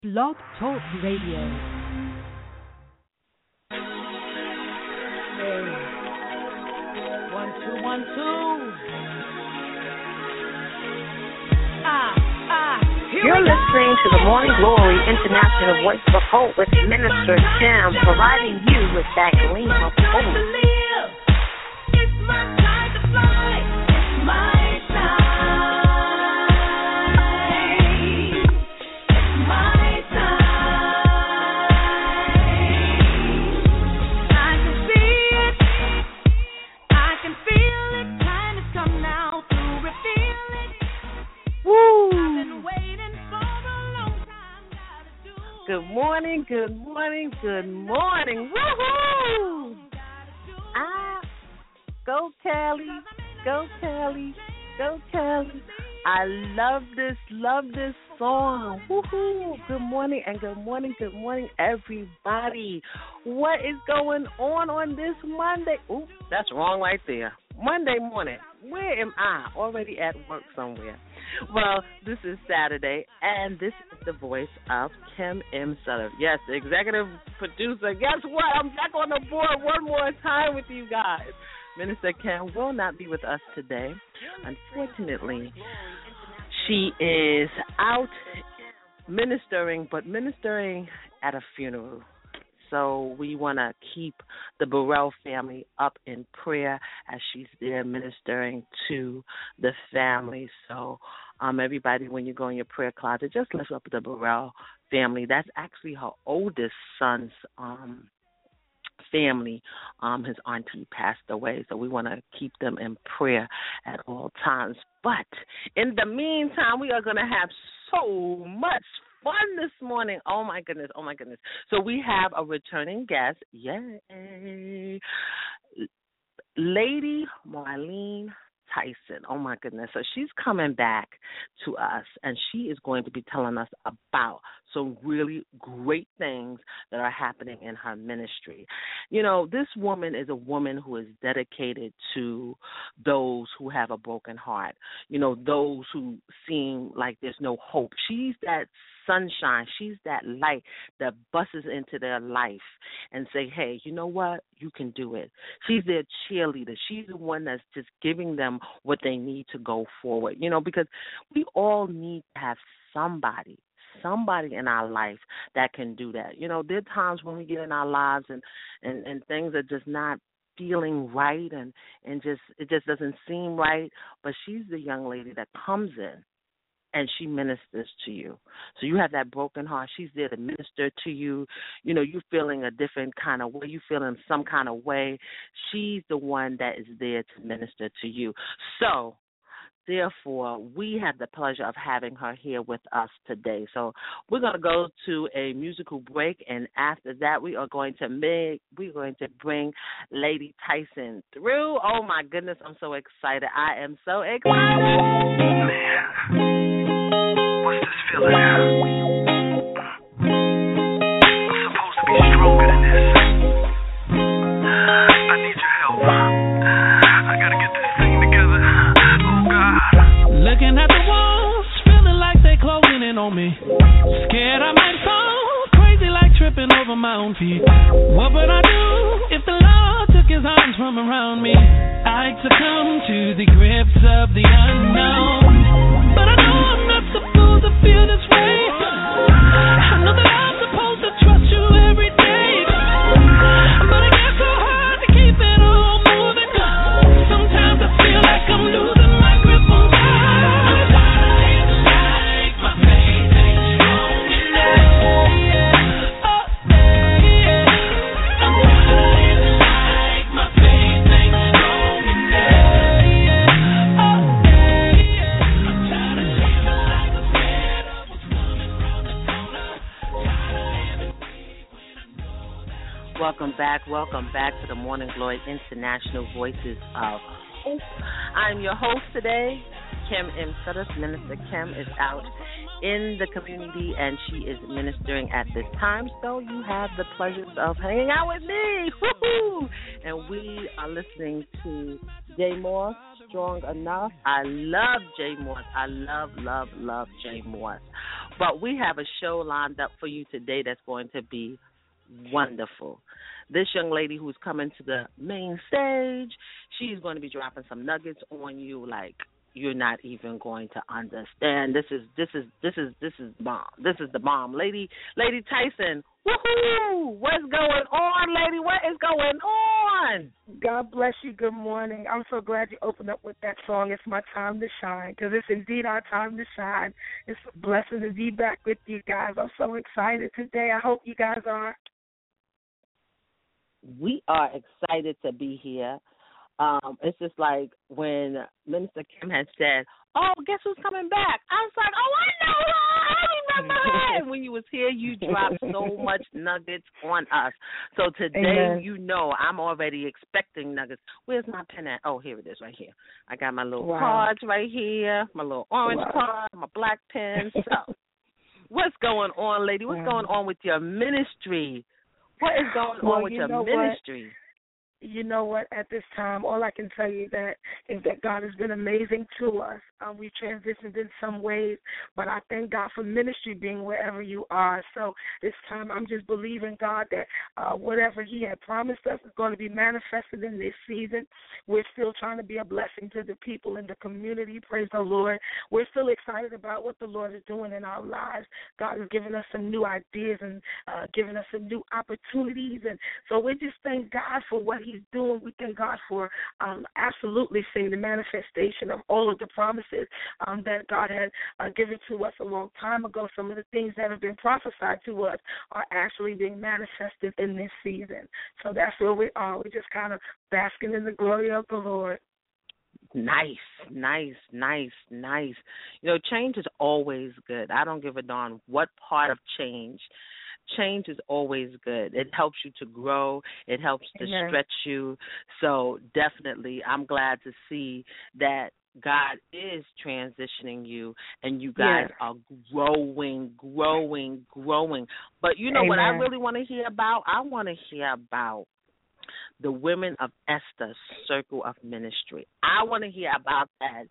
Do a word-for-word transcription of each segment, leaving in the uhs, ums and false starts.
Blog Talk Radio. Hey, one, two, one, two. Ah, ah, here You're we go. listening to the Morning Glory International Voice of Hope with Minister Kim, providing you with that gleam of hope. It's my time to fly. It's my time. It's my time. I can see it. I can feel it. Time has come now to reveal it. Woo! I've been waiting for a long time. Gotta do it. Good morning, good morning, good morning. Woohoo! Ah, go Kelly, go Kelly, go Kelly. I love this, love this song. Woohoo! Good morning and good morning, good morning, everybody. What is going on on this Monday? Ooh, that's wrong right there. Monday morning. Where am I? Already at work somewhere. Well, this is Saturday, and this is the voice of Kim M. Sutter. Yes, the executive producer. Guess what? I'm back on the board one more time with you guys. Minister Kim will not be with us today. Unfortunately, she is out ministering, but ministering at a funeral. So we want to keep the Burrell family up in prayer as she's there ministering to the family. So um, everybody, when you go in your prayer closet, just lift up the Burrell family. That's actually her oldest son's um, family. Um, his auntie passed away, so we want to keep them in prayer at all times. But in the meantime, we are going to have so much fun this morning. Oh, my goodness. Oh, my goodness. So we have a returning guest. Yay. Lady Marlene Tyson. Oh, my goodness. So she's coming back to us, and she is going to be telling us about some really great things that are happening in her ministry. You know, this woman is a woman who is dedicated to those who have a broken heart, you know, those who seem like there's no hope. She's that sunshine. She's that light that busts into their life and say, hey, you know what? You can do it. She's their cheerleader. She's the one that's just giving them what they need to go forward, you know, because we all need to have somebody somebody in our life that can do that. You know, there are times when we get in our lives and, and, and things are just not feeling right and, and just it just doesn't seem right, but she's the young lady that comes in and she ministers to you. So you have that broken heart. She's there to minister to you. You know, you're feeling a different kind of way. You're feeling some kind of way. She's the one that is there to minister to you. So, therefore, we have the pleasure of having her here with us today. So we're going to go to a musical break, and after that, we are going to make we're going to bring Lady Tyson through. Oh my goodness, I'm so excited! I am so excited. Man, what's this feeling? I'm supposed to be stronger than this. I need your help. I gotta get this thing together. Oh God. Looking at the walls, feeling like they closing in on me. Scared I might fall, crazy like tripping over my own feet. What would I do if the Lord took his arms from around me? I'd succumb to the grips of the unknown. But I know I'm not supposed to feel this way. I know that I'm supposed to trust you every day. But it gets so hard to keep it all moving. Sometimes I feel like I'm losing my grip on God. Like my faith ain't strong enough. Oh, yeah. I'm tired like my faith ain't strong enough. Oh, yeah. I'm tired of feeling like I'm scared of what's coming round the corner. Tired of every week when I know that. Welcome back. Welcome back to the Morning Glory International Voices of Hope. I'm your host today, Kim M. Sutter. Minister Kim is out in the community, and she is ministering at this time. So you have the pleasure of hanging out with me. Woo-hoo! And we are listening to Jay Moss, Strong Enough. I love Jay Moss. I love, love, love Jay Moss. But we have a show lined up for you today that's going to be wonderful. This young lady who's coming to the main stage, she's going to be dropping some nuggets on you like you're not even going to understand. This is this is this is this is bomb. This is the bomb. Lady Lady Tyson, woohoo! What's going on, lady? What is going on? God bless you. Good morning. I'm so glad you opened up with that song. It's my time to shine, because it's indeed our time to shine. It's a blessing to be back with you guys. I'm so excited today. I hope you guys are. We are excited to be here. Um, it's just like when Minister Kim had said, oh, guess who's coming back? I was like, oh, I know her. I remember her. And when you was here, you dropped so much nuggets on us. So today, Amen. You know, I'm already expecting nuggets. Where's my pen at? Oh, here it is right here. I got my little Wow. cards right here, my little orange Wow. card, my black pen. So what's going on, lady? What's Wow. going on with your ministry? What is going Well, on with you your know what? ministry? You know what? At this time, all I can tell you that is that God has been amazing to us. Um, we've transitioned in some ways, but I thank God for ministry being wherever you are. So this time, I'm just believing God that uh, whatever He had promised us is going to be manifested in this season. We're still trying to be a blessing to the people in the community. Praise the Lord. We're still excited about what the Lord is doing in our lives. God has given us some new ideas and uh, given us some new opportunities, and so we just thank God for what He He's doing. We thank God for um, absolutely seeing the manifestation of all of the promises um, that God had uh, given to us a long time ago. Some of the things that have been prophesied to us are actually being manifested in this season. So that's where we are. We're just kind of basking in the glory of the Lord. Nice, nice, nice, nice. You know, change is always good. I don't give a darn what part of change. Change is always good. It helps you to grow. It helps to Amen. stretch you. So definitely, I'm glad to see that God is transitioning you and you guys Yes. are growing, growing, growing. But you know Amen. what I really want to hear about? I want to hear about the Women of Esther Circle of Ministry. I want to hear about that.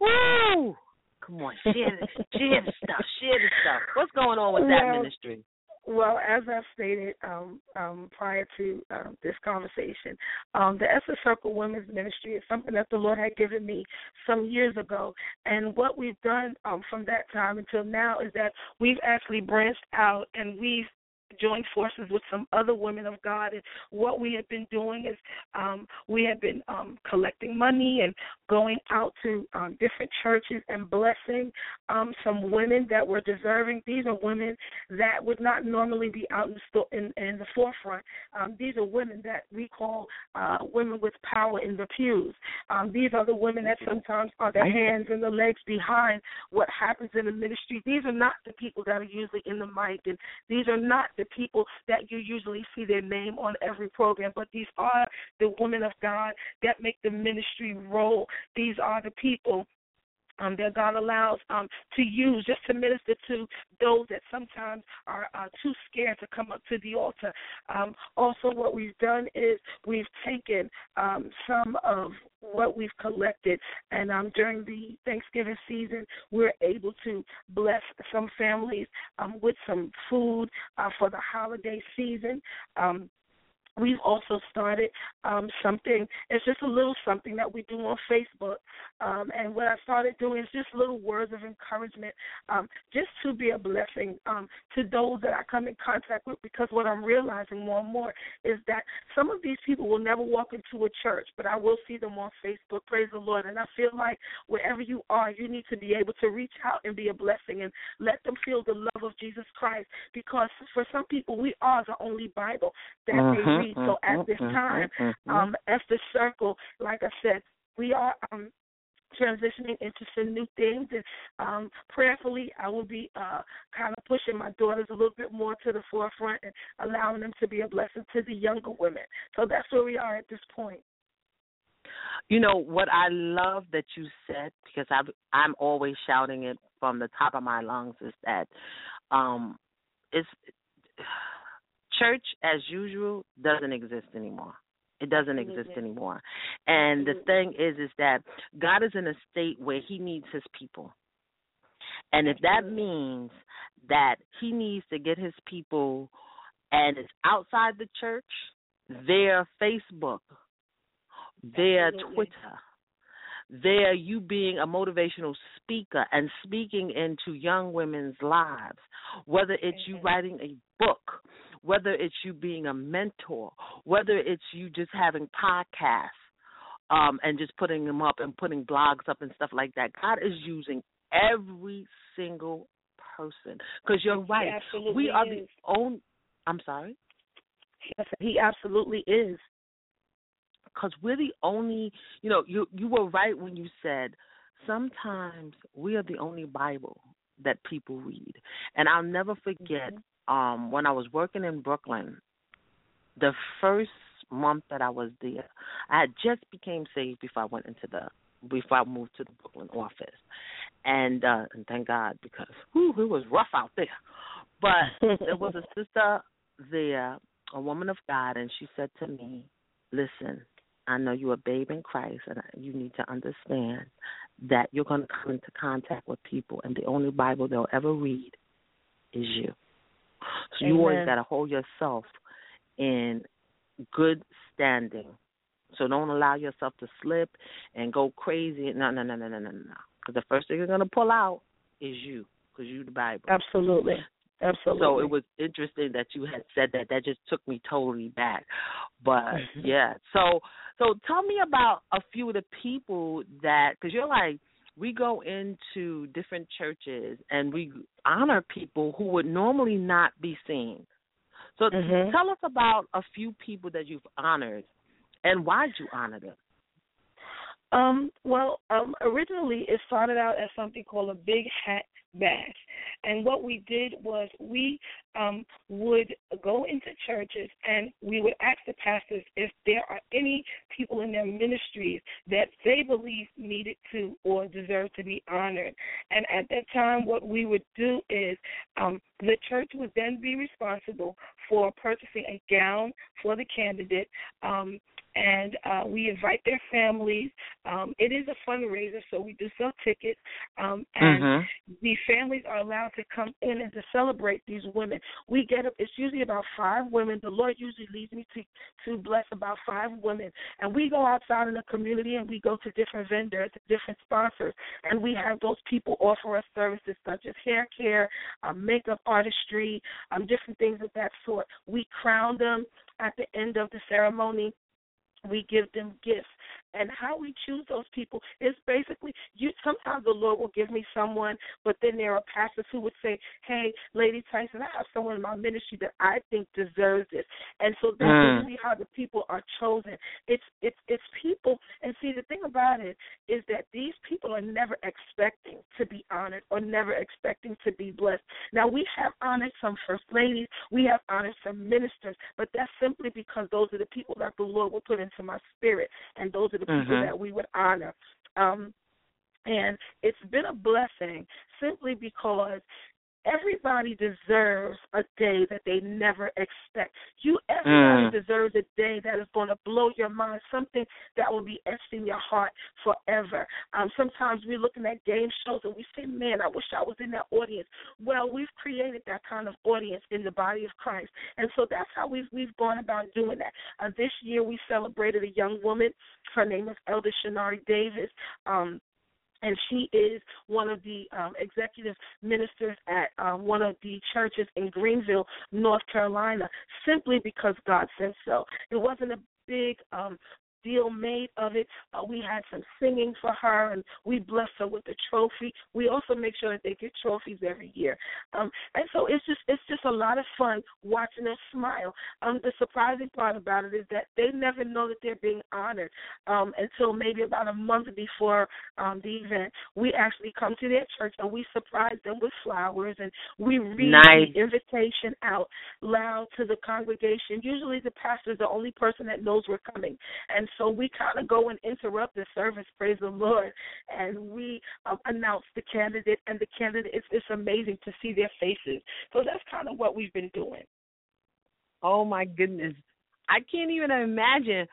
Woo! Come on, share the, share the stuff, share the stuff. What's going on with that Well, ministry? Well, as I've stated um, um, prior to um, this conversation, um, the Esther Circle Women's Ministry is something that the Lord had given me some years ago. And what we've done um, from that time until now is that we've actually branched out and we've joined forces with some other women of God. And what we have been doing is um, we have been um, collecting money and going out to um, different churches and blessing um, some women that were deserving. These are women that would not normally be out in, sto- in, in the forefront. Um, these are women that we call uh, women with power in the pews. Um, these are the women that sometimes are the hands and the legs behind what happens in the ministry. These are not the people that are usually in the mic, and these are not the people that you usually see their name on every program, but these are the women of God that make the ministry roll. These are the people Um, that God allows um, to use just to minister to those that sometimes are uh, too scared to come up to the altar. Um, also, what we've done is we've taken um, some of what we've collected, and um, during the Thanksgiving season, we're able to bless some families um, with some food uh, for the holiday season. Um, We've also started um, something, it's just a little something that we do on Facebook. Um, and what I started doing is just little words of encouragement, um, just to be a blessing um, to those that I come in contact with, because what I'm realizing more and more is that some of these people will never walk into a church, but I will see them on Facebook, praise the Lord. And I feel like wherever you are, you need to be able to reach out and be a blessing and let them feel the love of Jesus Christ, because for some people, we are the only Bible that Mm-hmm. they read. So at this time, um, Esther Circle, like I said, we are um, transitioning into some new things, and um, prayerfully, I will be uh, kind of pushing my daughters a little bit more to the forefront and allowing them to be a blessing to the younger women. So that's where we are at this point. You know, what I love that you said, because I've, I'm always shouting it from the top of my lungs, is that um, it's church as usual doesn't exist anymore. It doesn't exist anymore. And the thing is, is that God is in a state where he needs his people. And if that means that he needs to get his people, and it's outside the church, their Facebook, their Absolutely. Twitter, their you being a motivational speaker and speaking into young women's lives, whether it's you writing a book, whether it's you being a mentor, whether it's you just having podcasts um, and just putting them up and putting blogs up and stuff like that. God is using every single person. Because you're right. We are the only – I'm sorry? Yes, he absolutely is. Because we're the only – you know, you, you were right when you said sometimes we are the only Bible that people read. And I'll never forget – Um, when I was working in Brooklyn, the first month that I was there, I had just became saved before I went into the before I moved to the Brooklyn office, and uh, and thank God, because whew, it was rough out there. But there was a sister there, a woman of God, and she said to me, "Listen, I know you're a babe in Christ, and you need to understand that you're going to come into contact with people, and the only Bible they'll ever read is you." So you Amen. always got to hold yourself in good standing. So don't allow yourself to slip and go crazy. No, no, no, no, no, no, no. Because the first thing you're going to pull out is you, because you're the Bible. Absolutely. Absolutely. So it was interesting that you had said that. That just took me totally back. But, mm-hmm. yeah. So, so tell me about a few of the people that, because you're like, we go into different churches and we honor people who would normally not be seen. So mm-hmm. tell us about a few people that you've honored and why did you honor them? Um, well, um, originally it started out as something called a big hat bash. And what we did was we um, would go into churches and we would ask the pastors if there are any people in their ministries that they believe needed to or deserve to be honored. And at that time, what we would do is um, the church would then be responsible for purchasing a gown for the candidate, um, and uh, we invite their families. Um, it is a fundraiser, so we do sell tickets, um, and mm-hmm. the families are allowed to come in and to celebrate these women. We get up, it's usually about five women. The Lord usually leads me to, to bless about five women, and we go outside in the community and we go to different vendors, different sponsors, and we have those people offer us services such as hair care, um, makeup artistry, um, different things of that sort. We crown them at the end of the ceremony. We give them gifts. And how we choose those people is basically, you. Sometimes the Lord will give me someone, but then there are pastors who would say, hey, Lady Tyson, I have someone in my ministry that I think deserves this. And so that's mm. usually how the people are chosen. It's, it's, it's people. And see, the thing about it is that these people are never expecting to be honored or never expecting to be blessed. Now, we have honored some first ladies. We have honored some ministers, but that's simply because those are the people that the Lord will put into my spirit, and those are the people mm-hmm. that we would honor. Um, and it's been a blessing simply because everybody deserves a day that they never expect. You, everybody mm. deserves a day that is going to blow your mind, something that will be etched in your heart forever. Um, sometimes we're looking at game shows and we say, man, I wish I was in that audience. Well, we've created that kind of audience in the body of Christ. And so that's how we've, we've gone about doing that. Uh, this year we celebrated a young woman. Her name is Elder Shanari Davis. Um, And she is one of the um, executive ministers at uh, one of the churches in Greenville, North Carolina, simply because God said so. It wasn't a big um, deal made of it. Uh, we had some singing for her, and we blessed her with a trophy. We also make sure that they get trophies every year. Um, and so it's just it's just a lot of fun watching them smile. Um, the surprising part about it is that they never know that they're being honored um, until maybe about a month before um, the event. We actually come to their church, and we surprise them with flowers, and we read nice. the invitation out loud to the congregation. Usually the pastor is the only person that knows we're coming. And so we kind of go and interrupt the service, praise the Lord, and we um, announce the candidate, and the candidate, it's, it's amazing to see their faces. So that's kind of what we've been doing. Oh, my goodness. I can't even imagine.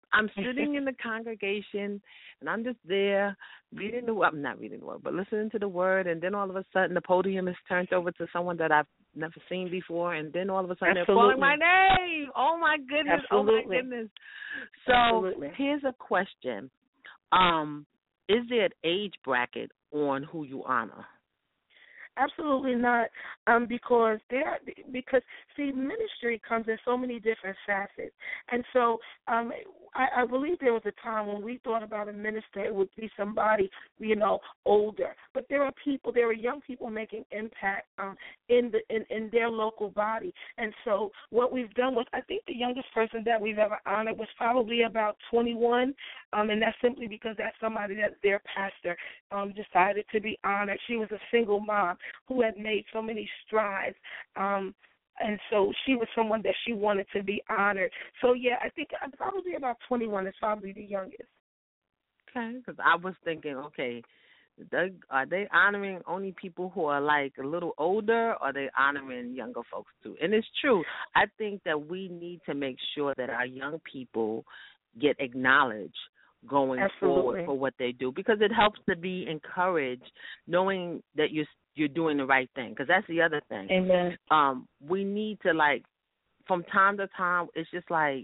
I'm sitting in the congregation, and I'm just there reading the word. I'm not reading the word, but listening to the word, and then all of a sudden the podium is turned over to someone that I've never seen before, and then all of a sudden Absolutely. they're calling my name. Oh, my goodness. Absolutely. Oh, my goodness. So Absolutely. here's a question. Um, is there an age bracket on who you honor? Absolutely not, um, because there, because see, ministry comes in so many different facets, and so um, I, I believe there was a time when we thought about a minister, it would be somebody, you know, older. But there are people, there are young people making impact um, in the in, in their local body, and so what we've done was, I think the youngest person that we've ever honored was probably about twenty-one, um, and that's simply because that's somebody that their pastor um, decided to be honored. She was a single mom who had made so many strides, um, and so she was someone that she wanted to be honored. So, yeah, I think probably about twenty-one is probably the youngest. Okay, because I was thinking, okay, they, are they honoring only people who are, like, a little older, or are they honoring younger folks, too? And it's true. I think that we need to make sure that our young people get acknowledged going Absolutely. forward for what they do, because it helps to be encouraged knowing that you're you're doing the right thing, because that's the other thing. Amen. Um, we need to, like, from time to time, it's just like,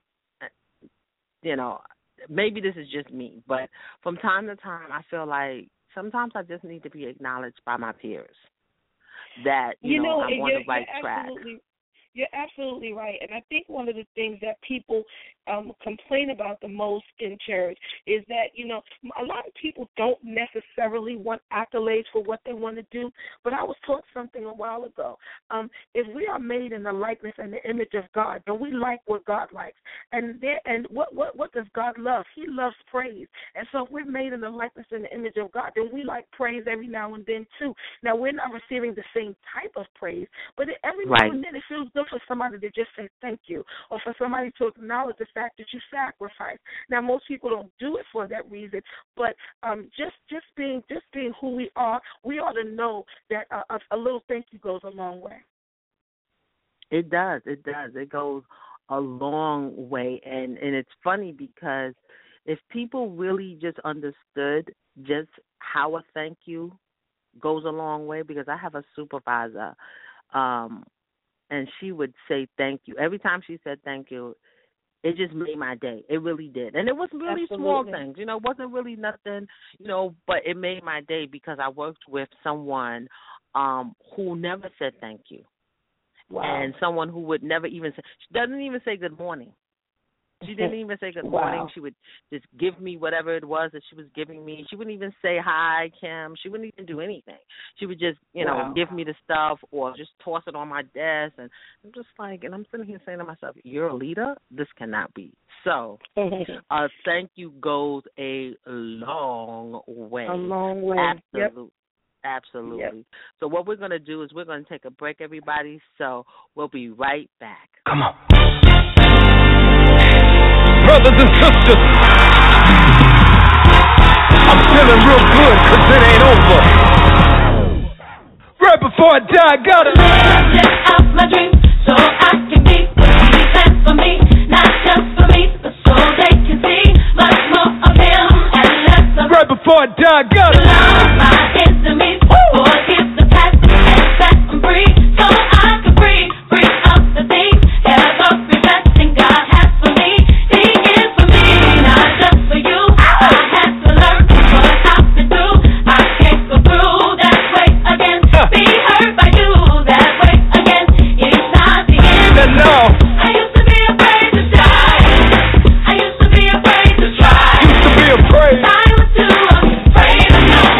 you know, maybe this is just me, but from time to time, I feel like sometimes I just need to be acknowledged by my peers that, you, you know, know, I'm on the right you're track. absolutely, you're absolutely right. And I think one of the things that people um, complain about the most in church is that, you know, a lot of people don't necessarily want accolades for what they want to do. But I was taught something a while ago. Um, if we are made in the likeness and the image of God, then we like what God likes. And there, and what, what, what does God love? He loves praise. And so if we're made in the likeness and the image of God, then we like praise every now and then too. Now, we're not receiving the same type of praise, but every Right. now and then it feels good for somebody to just say thank you, or for somebody to acknowledge the fact that you sacrificed. Now, most people don't do it for that reason, but um, just just being just being who we are, we ought to know that uh, a, a little thank you goes a long way. It does. It does. It goes a long way. And, and it's funny because if people really just understood just how a thank you goes a long way, because I have a supervisor, um, and she would say thank you. Every time she said thank you, it just made my day. It really did. And it was really Absolutely. small things. You know, it wasn't really nothing, you know, but it made my day because I worked with someone um, who never said thank you. Wow. And someone who would never even say, she doesn't even say good morning. She didn't even say good morning. Wow. She would just give me whatever it was that she was giving me. She wouldn't even say hi, Kim. She wouldn't even do anything. She would just, you know, Wow. give me the stuff or just toss it on my desk. And I'm just like, and I'm sitting here saying to myself, you're a leader? This cannot be. So uh, thank you goes a long way. A long way. Absolutely. Yep. Absolutely. Yep. So what we're going to do is we're going to take a break, everybody. So we'll be right back. Come on. Brothers and sisters, I'm feeling real good because it ain't over. Right before I die, I gotta live out my dreams so I can be what he planned for me. Not just for me, but so they can see much more of him and less of right before I die, I gotta love my enemies, forgive the past and set them free so I can free, free up the things every blessing God has for me. He is for me, not just for you. I had to learn what I've been through. I can't go through that way again. Be hurt by you that way again. It's not the end. no. I used to be afraid to try. I used to be afraid to try. Used to be afraid. I was too afraid of no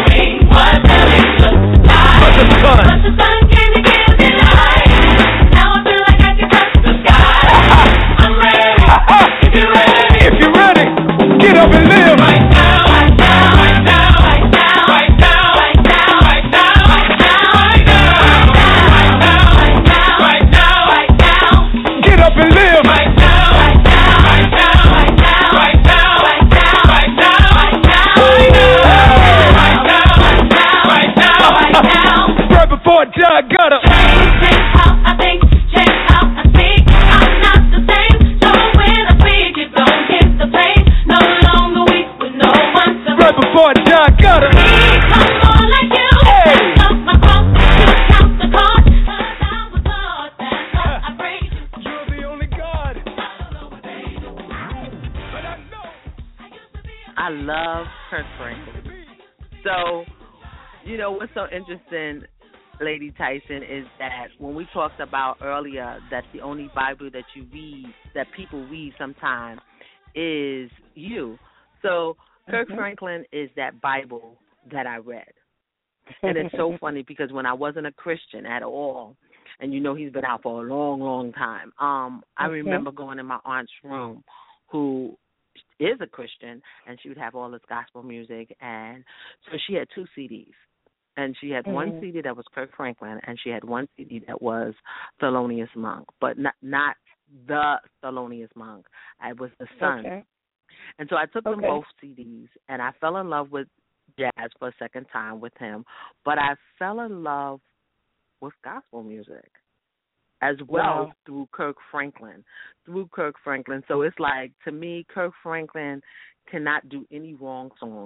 I love Kirk Franklin. So, you know, what's so interesting, Lady Tyson, is that when we talked about earlier that the only Bible that you read, that people read sometimes, is you. So Kirk mm-hmm. Franklin is that Bible that I read. And it's so funny because when I wasn't a Christian at all, and you know he's been out for a long, long time, um, I okay. remember going in my aunt's room, who is a Christian, and she would have all this gospel music, and so she had two C Ds. And she had mm-hmm. one C D that was Kirk Franklin, and she had one C D that was Thelonious Monk, but not not the Thelonious Monk. It was the son. Okay. And so I took them okay. both C Ds, and I fell in love with jazz for a second time with him, but I fell in love with gospel music as well wow. through Kirk Franklin, through Kirk Franklin. So it's like, to me, Kirk Franklin cannot do any wrong song.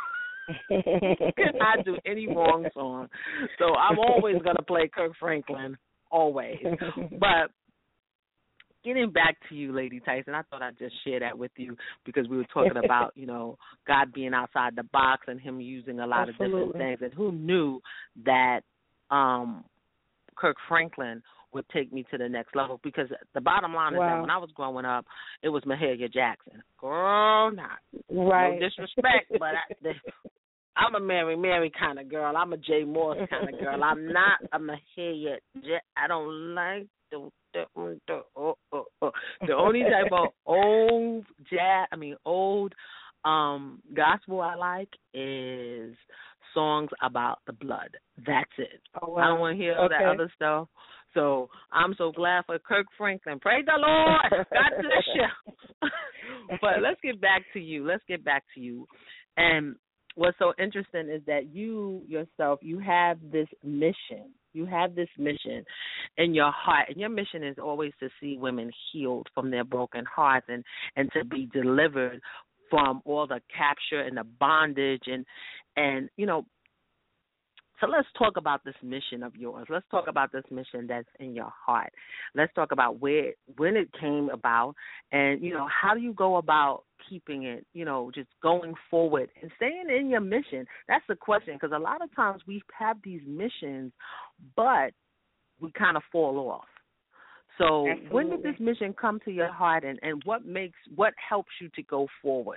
cannot do any wrong song. So I'm always going to play Kirk Franklin, always. But getting back to you, Lady Tyson, I thought I'd just share that with you because we were talking about, you know, God being outside the box and him using a lot Absolutely. of different things. And who knew that um, Kirk Franklin would take me to the next level? Because the bottom line wow. is that when I was growing up, it was Mahalia Jackson. Girl, not right. no disrespect, but I, the, I'm a Mary Mary kind of girl. I'm a Jay Moss kind of girl. I'm not a Mahalia Jackson. I don't like the the, the, oh, oh, oh. the only type of old jazz, I mean old um, gospel I like is songs about the blood. That's it. Oh, wow. I don't want to hear all okay. that other stuff. So I'm so glad for Kirk Franklin. Praise the Lord. God bless you. But let's get back to you. Let's get back to you. And what's so interesting is that you yourself, you have this mission. You have this mission in your heart. And your mission is always to see women healed from their broken hearts and, and to be delivered from all the capture and the bondage. And, and you know, so let's talk about this mission of yours. Let's talk about this mission that's in your heart. Let's talk about where, when it came about, and, you know, how do you go about keeping it, you know, just going forward and staying in your mission? That's the question, because a lot of times we have these missions, but we kind of fall off. So Absolutely. When did this mission come to your heart, and, and what makes, what helps you to go forward?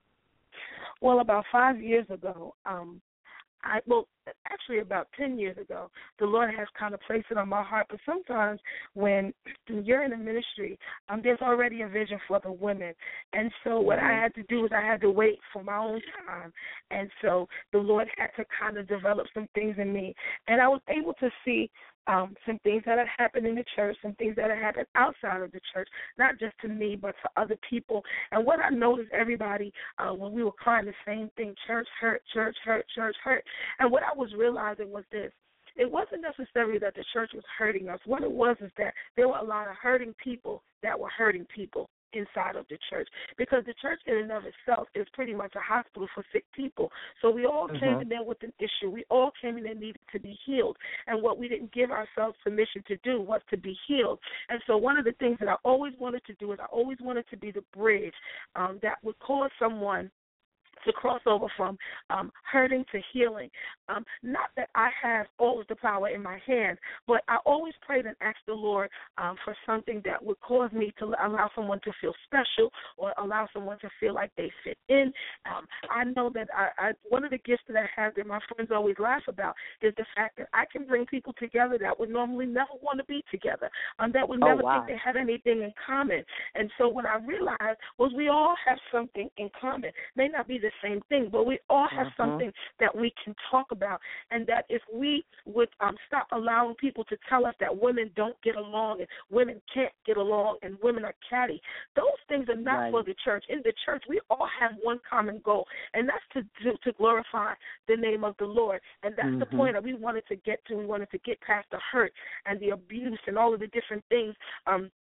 Well, about five years ago, um, I, well, actually about ten years ago, the Lord has kind of placed it on my heart. But sometimes when you're in a ministry, um, there's already a vision for the women. And so what I had to do was I had to wait for my own time. And so the Lord had to kind of develop some things in me. And I was able to see um, some things that had happened in the church, some things that had happened outside of the church, not just to me, but to other people. And what I noticed, everybody, uh, when we were crying the same thing, church hurt, church hurt, church hurt. And what I was realizing was this. It wasn't necessarily that the church was hurting us. What it was is that there were a lot of hurting people that were hurting people inside of the church, because the church in and of itself is pretty much a hospital for sick people. So we all mm-hmm. came in there with an issue. We all came in there needed to be healed. And what we didn't give ourselves permission to do was to be healed. And so one of the things that I always wanted to do is I always wanted to be the bridge um, that would cause someone to cross over from um, hurting to healing. Um, not that I have all of the power in my hand, but I always prayed and asked the Lord um, for something that would cause me to allow someone to feel special or allow someone to feel like they fit in. Um, I know that I, I, one of the gifts that I have that my friends always laugh about is the fact that I can bring people together that would normally never want to be together, um, that would never oh, wow. think they had anything in common. And so what I realized was we all have something in common. May not be the same thing, but we all have uh-huh. something that we can talk about, and that if we would um, stop allowing people to tell us that women don't get along and women can't get along and women are catty, those things are not right. for the church. In the church, we all have one common goal, and that's to do, to glorify the name of the Lord, and that's mm-hmm. the point that we wanted to get to. We wanted to get past the hurt and the abuse and all of the different things um,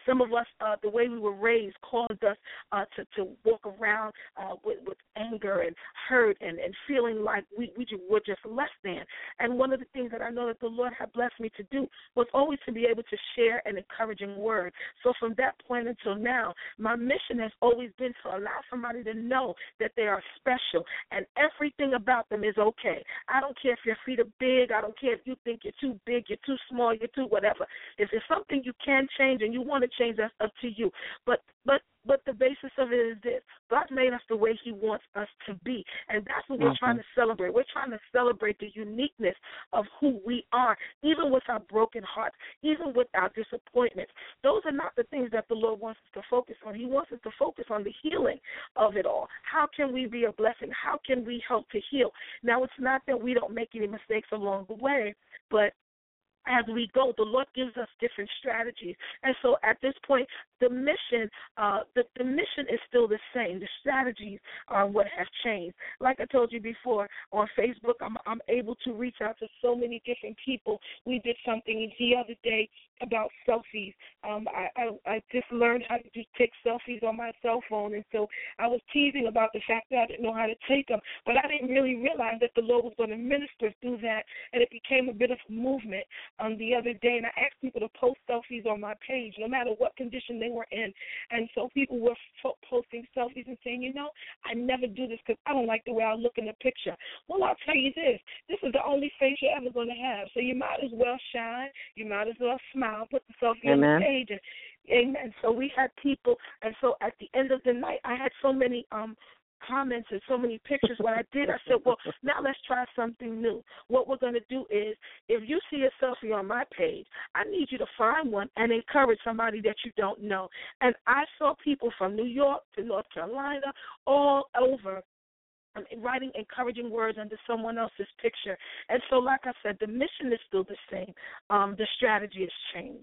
Some of us, uh, the way we were raised, caused us uh, to, to walk around uh, with, with anger and hurt and, and feeling like we, we were just less than. And one of the things that I know that the Lord had blessed me to do was always to be able to share an encouraging word. So from that point until now, my mission has always been to allow somebody to know that they are special and everything about them is okay. I don't care if your feet are big. I don't care if you think you're too big, you're too small, you're too whatever. If it's something you can change and you want to change, that's up to you. But but But the basis of it is this. God made us the way he wants us to be, and that's what we're Mm-hmm. trying to celebrate. We're trying to celebrate the uniqueness of who we are, even with our broken hearts, even with our disappointments. Those are not the things that the Lord wants us to focus on. He wants us to focus on the healing of it all. How can we be a blessing? How can we help to heal? Now, it's not that we don't make any mistakes along the way, but as we go, the Lord gives us different strategies. And so at this point, the mission, uh, the, the mission is still the same. The strategies are what have changed. Like I told you before, on Facebook, I'm, I'm able to reach out to so many different people. We did something the other day about selfies. Um, I, I, I just learned how to just take selfies on my cell phone, and so I was teasing about the fact that I didn't know how to take them, but I didn't really realize that the Lord was going to minister through that, and it became a bit of a movement um, the other day, and I asked people to post selfies on my page, no matter what condition they were in, and so people were f- posting selfies and saying, you know, I never do this because I don't like the way I look in the picture. Well, I'll tell you this, this is the only face you're ever going to have, so you might as well shine, you might as well smile, put the selfie on the page, and amen. So we had people, and so at the end of the night, I had so many um comments and so many pictures. What I did, I said, well, now let's try something new. What we're going to do is, if you see a selfie on my page, I need you to find one and encourage somebody that you don't know. And I saw people from New York to North Carolina, all over, writing encouraging words under someone else's picture. And so, like I said, the mission is still the same. Um, the strategy has changed.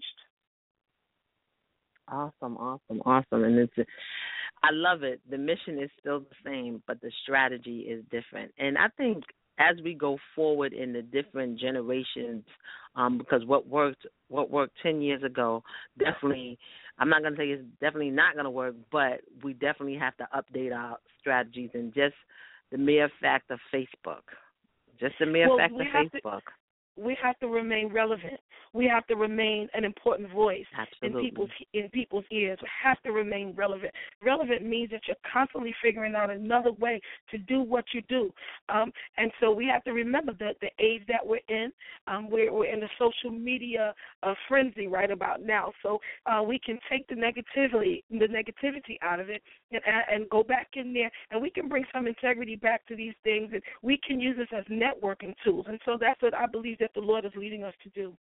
Awesome, awesome, awesome. And it's, I love it. The mission is still the same, but the strategy is different. And I think as we go forward in the different generations, um, because what worked what worked ten years ago, definitely, I'm not going to say it's definitely not going to work, but we definitely have to update our strategies. And just the mere fact of Facebook, just the mere well, fact of Facebook. To- We have to remain relevant. We have to remain an important voice Absolutely. in people's in people's ears. We have to remain relevant. Relevant means that you're constantly figuring out another way to do what you do. Um, and so we have to remember that the age that we're in, um, we're, we're in the social media uh, frenzy right about now. So uh, we can take the negativity, the negativity out of it and, and go back in there, and we can bring some integrity back to these things, and we can use this as networking tools. And so that's what I believe that the Lord is leading us to do.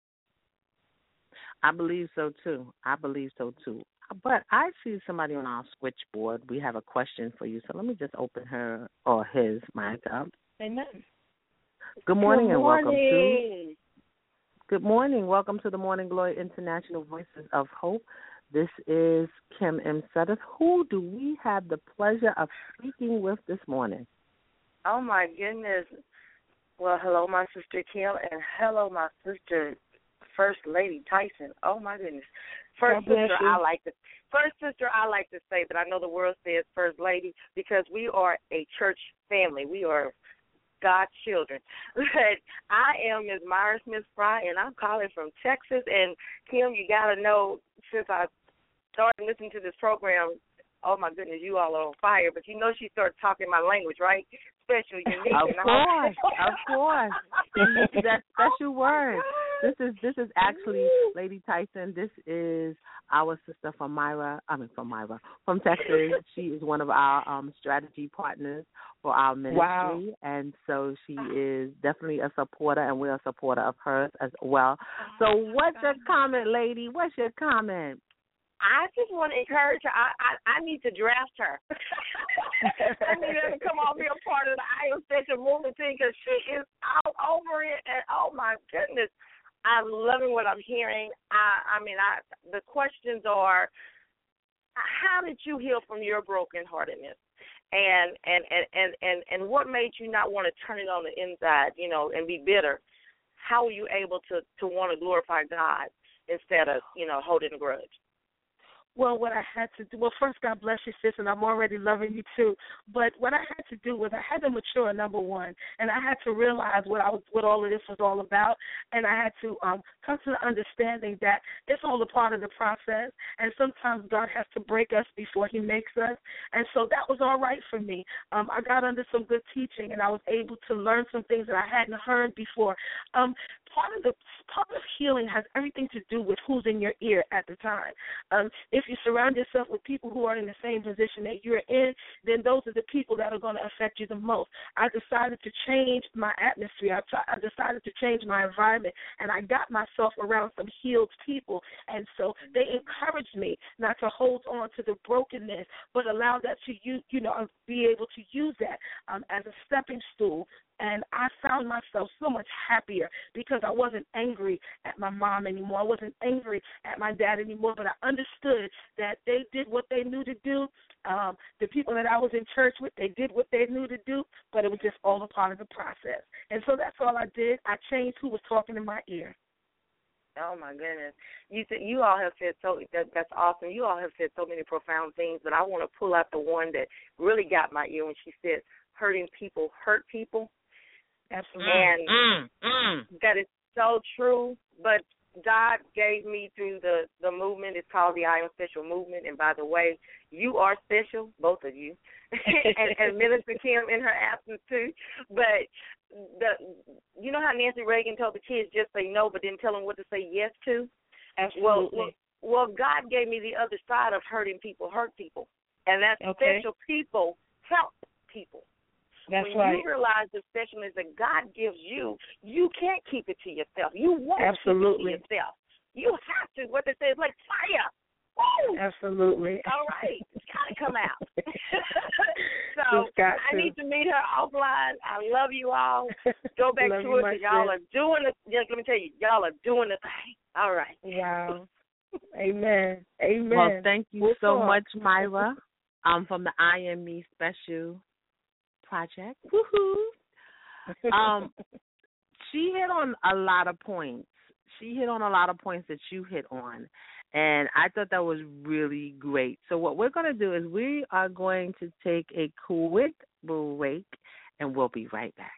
I believe so, too. I believe so, too. But I see somebody on our switchboard. We have a question for you, so let me just open her or his mic up. Amen. Good morning, Good and morning. welcome to. Good morning. Welcome to the Morning Glory International Voices of Hope. This is Kim M. Sutter. Who do we have the pleasure of speaking with this morning? Oh, my goodness. Well, hello, my sister Kim, and hello, my sister, First Lady Tyson. Oh, my goodness. First God bless sister, you. I like to First sister, I like to say that I know the world says First Lady because we are a church family. We are God's children. But I am Miz Myra Smith Fry, and I'm calling from Texas. And, Kim, you got to know, since I started listening to this program, oh, my goodness, you all are on fire. But you know she started talking my language, right? Special, unique. Of and course, of course. That special word. This is this is actually Lady Tyson. This is our sister from Myra. I mean from Myra from Texas. She is one of our um, strategy partners for our ministry, Wow. and so she is definitely a supporter, and we're a supporter of hers as well. So, what's your comment, lady? What's your comment? I just want to encourage her. I, I, I need to draft her. I need her to come on, be a part of the I Am Special movement team because she is all over it. And, oh, my goodness, I'm loving what I'm hearing. I, I mean, I the questions are, how did you heal from your brokenheartedness? And, and, and, and, and, and what made you not want to turn it on the inside, you know, and be bitter? How were you able to, to want to glorify God instead of, you know, holding a grudge? Well, what I had to do, well, first, God bless you, sis, and I'm already loving you too. But what I had to do was I had to mature, number one, and I had to realize what I was, what all of this was all about, and I had to um, come to the understanding that it's all a part of the process, and sometimes God has to break us before He makes us, and so that was all right for me. Um, I got under some good teaching, and I was able to learn some things that I hadn't heard before. Um, part of the part of healing has everything to do with who's in your ear at the time. Um, if you surround yourself with people who are in the same position that you're in, then those are the people that are going to affect you the most. I decided to change my atmosphere. I, t- I decided to change my environment, and I got myself around some healed people, and so they encouraged me not to hold on to the brokenness, but allow that to you, you know, be able to use that um, as a stepping stool. And I found myself so much happier because I wasn't angry at my mom anymore. I wasn't angry at my dad anymore, but I understood that they did what they knew to do. Um, the people that I was in church with, they did what they knew to do, but it was just all a part of the process. And so that's all I did. I changed who was talking in my ear. Oh my goodness! You th- you all have said so. That, that's awesome. You all have said so many profound things, but I want to pull out the one that really got my ear when she said, "Hurting people hurt people." Absolutely. And mm, mm. that is so true. But God gave me through the, the movement. It's called the I Am Special movement. And by the way, you are special, both of you, and, and Minister Kim in her absence too. But the you know how Nancy Reagan told the kids just say no, but didn't tell them what to say yes to? Absolutely. Well, well, God gave me the other side of hurting people hurt people. And that's okay. special people help people. That's when right. you realize the specialness that God gives you, you can't keep it to yourself. You won't Absolutely. keep it to yourself. You have to. What they say is like fire. Woo! Absolutely. All right. It's got to come out. So got I to. need to meet her offline. I love you all. Go back Love to you, it because y'all are doing the, just let me tell you, y'all are doing the thing. All right. Wow. Amen. Amen. Well, thank you We'll so talk. much, Myra, um, from the I Am Me Special Project. Woohoo! Um, she hit on a lot of points. She hit on a lot of points that you hit on, and I thought that was really great. So what we're going to do is we are going to take a quick break, and we'll be right back.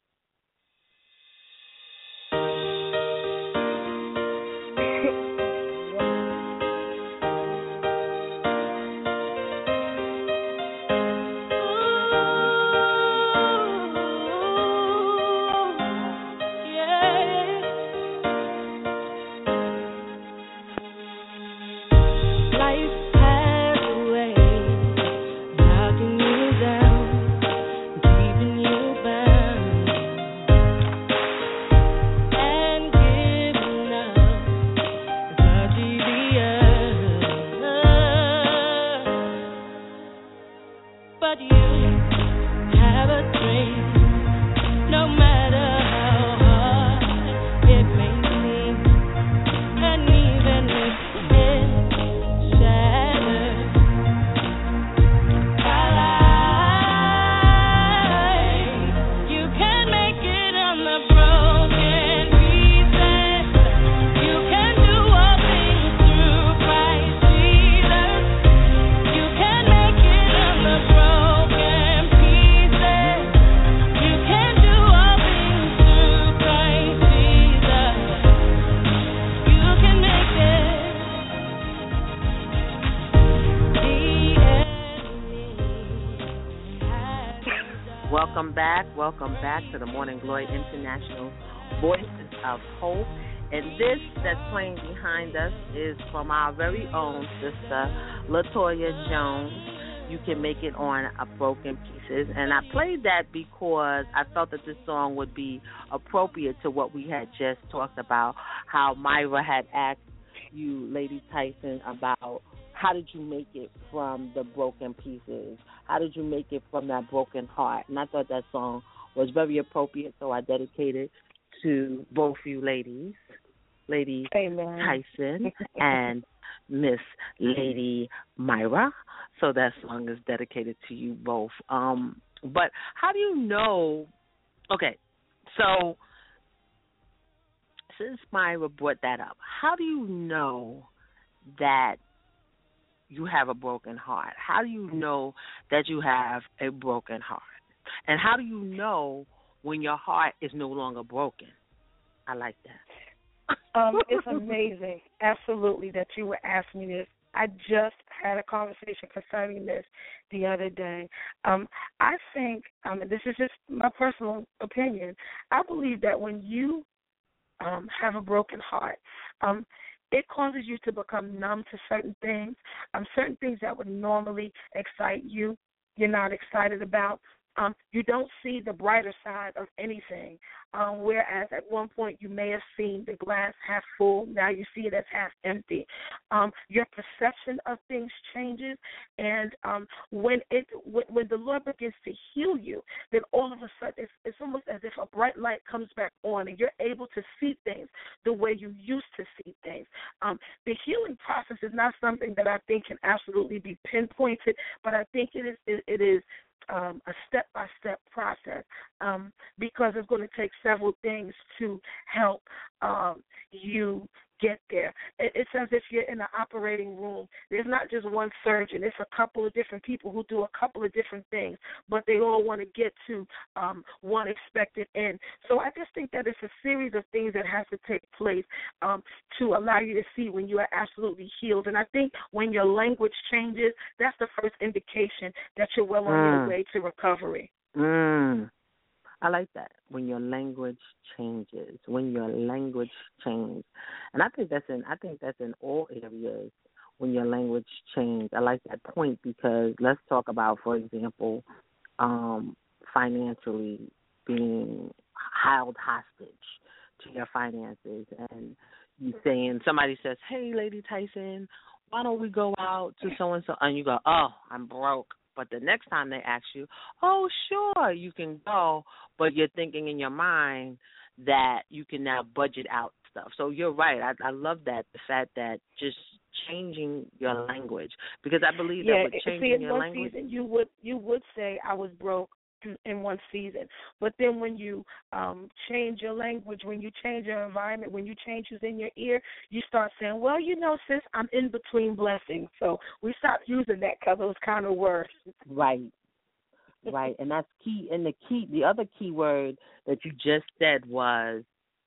Welcome back. Welcome back to the Morning Glory International Voices of Hope. And this that's playing behind us is from our very own sister, LaToya Jones. You Can Make It on a Broken Pieces. And I played that because I felt that this song would be appropriate to what we had just talked about, how Myra had asked you, Lady Tyson, about how did you make it from the broken pieces? How did you make it from that broken heart? And I thought that song was very appropriate, so I dedicated to both you ladies, Lady Amen. Tyson and Miss Lady Myra. So that song is dedicated to you both. Um, but how do you know? Okay, so since Myra brought that up, how do you know that you have a broken heart? How do you know that you have a broken heart? And how do you know when your heart is no longer broken? I like that. um, it's amazing, absolutely, that you were asking me this. I just had a conversation concerning this the other day. Um, I think, um, and this is just my personal opinion, I believe that when you um, have a broken heart, um, it causes you to become numb to certain things, um, certain things that would normally excite you, you're not excited about. Um, you don't see the brighter side of anything, um, whereas at one point you may have seen the glass half full. Now you see it as half empty. Um, your perception of things changes, and um, when it when, when the Lord begins to heal you, then all of a sudden it's, it's almost as if a bright light comes back on, and you're able to see things the way you used to see things. Um, the healing process is not something that I think can absolutely be pinpointed, but I think it is it, it is. Um, a step-by-step process um, because it's going to take several things to help um, you get there. It, it's as if you're in an operating room. There's not just one surgeon. It's a couple of different people who do a couple of different things, but they all want to get to um, one expected end. So I just think that it's a series of things that has to take place um, to allow you to see when you are absolutely healed. And I think when your language changes, that's the first indication that you're well on mm. your way to recovery. Mm. I like that, when your language changes, when your language changes. And I think that's in I think that's in all areas, when your language changes. I like that point because let's talk about, for example, um, financially being held hostage to your finances. And you saying, somebody says, hey, Lady Tyson, why don't we go out to so-and-so? And you go, oh, I'm broke. But the next time they ask you, oh, sure, you can go, but you're thinking in your mind that you can now budget out stuff. So you're right. I, I love that, the fact that just changing your language, because I believe yeah, that with changing see, in your one language. Season, you would you would say I was broke in one season, but then when you um, change your language, when you change your environment, when you change who's in your ear, you start saying, well, you know, sis, I'm in between blessings. So we stopped using that because it was kind of worse. Right, right, and that's key. And the key, the other key word that you just said was,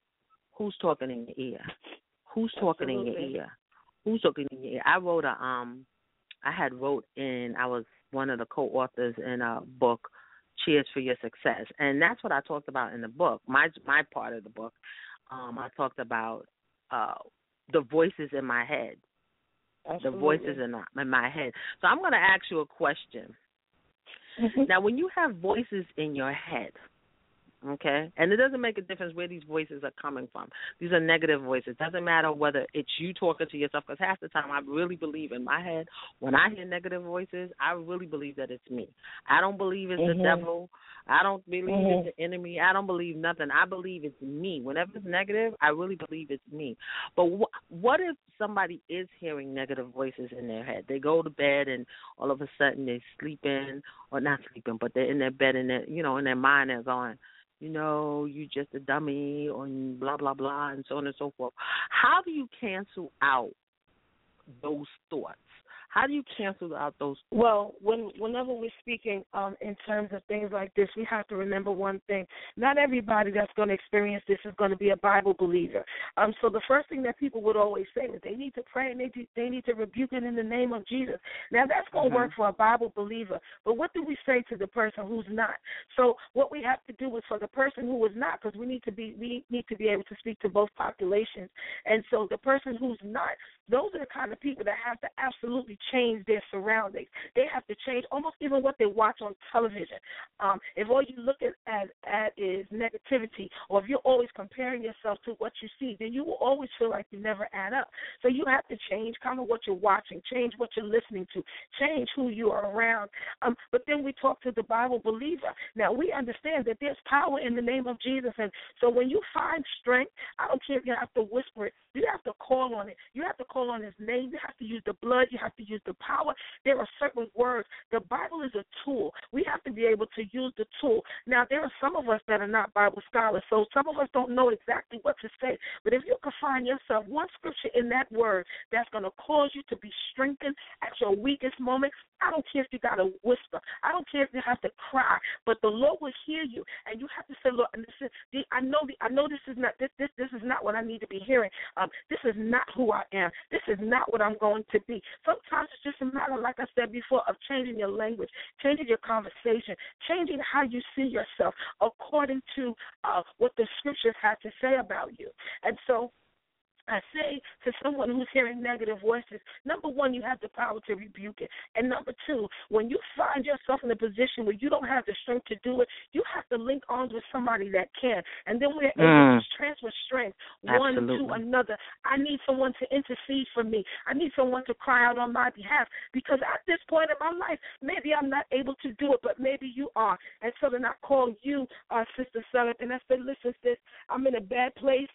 who's talking in your ear? Who's talking Absolutely. in your ear? Who's talking in your ear? I wrote a, um, I had wrote in, I was one of the co-authors in a book, Cheers for Your Success. And that's what I talked about in the book, my my part of the book. Um, I talked about uh, the voices in my head, Absolutely. the voices in, in my head. So I'm going to ask you a question. Mm-hmm. Now, when you have voices in your head, okay, and it doesn't make a difference where these voices are coming from. These are negative voices. It doesn't matter whether it's you talking to yourself, because half the time I really believe in my head, when I hear negative voices, I really believe that it's me. I don't believe it's mm-hmm. the devil. I don't believe mm-hmm. it's the enemy. I don't believe nothing. I believe it's me. Whenever it's negative, I really believe it's me. But wh- what if somebody is hearing negative voices in their head? They go to bed and all of a sudden they're sleeping, or not sleeping, but they're in their bed and they're, you know, in their mind they're going, you know, you just a dummy, or blah, blah, blah, and so on and so forth. How do you cancel out those thoughts? How do you cancel out those thoughts? Well, when, whenever we're speaking um, in terms of things like this, we have to remember one thing. Not everybody that's going to experience this is going to be a Bible believer. Um, so the first thing that people would always say is they need to pray and they, do, they need to rebuke it in the name of Jesus. Now, that's going to mm-hmm. work for a Bible believer. But what do we say to the person who's not? So what we have to do is for the person who is not, because we need to be we need to be able to speak to both populations. And so the person who's not, those are the kind of people that have to absolutely change their surroundings. They have to change almost even what they watch on television. Um, if all you look at, at, at is negativity, or if you're always comparing yourself to what you see, then you will always feel like you never add up. So you have to change kind of what you're watching, change what you're listening to, change who you are around. Um, but then we talk to the Bible believer. Now, we understand that there's power in the name of Jesus. And so when you find strength, I don't care if you have to whisper it, you have to call on it. You have to call call on his name. You have to use the blood. You have to use the power. There are certain words. The Bible is a tool. We have to be able to use the tool. Now, there are some of us that are not Bible scholars, so some of us don't know exactly what to say. But if you can find yourself one scripture in that word that's going to cause you to be strengthened at your weakest moment, I don't care if you got to whisper. I don't care if you have to cry, but the Lord will hear you, and you have to say, Lord, and this is, I know the, I know this is not this this this is not what I need to be hearing. Um, this is not who I am. This is not what I'm going to be. Sometimes it's just a matter, like I said before, of changing your language, changing your conversation, changing how you see yourself according to uh, what the scriptures have to say about you. And so I say to someone who's hearing negative voices, number one, you have the power to rebuke it. And number two, when you find yourself in a position where you don't have the strength to do it, you have to link arms with somebody that can. And then we're able Mm. to transfer strength one Absolutely. to another. I need someone to intercede for me. I need someone to cry out on my behalf, because at this point in my life, maybe I'm not able to do it, but maybe you are. And so then I call you, uh, Sister Summit, and I said, listen, sis, I'm in a bad place.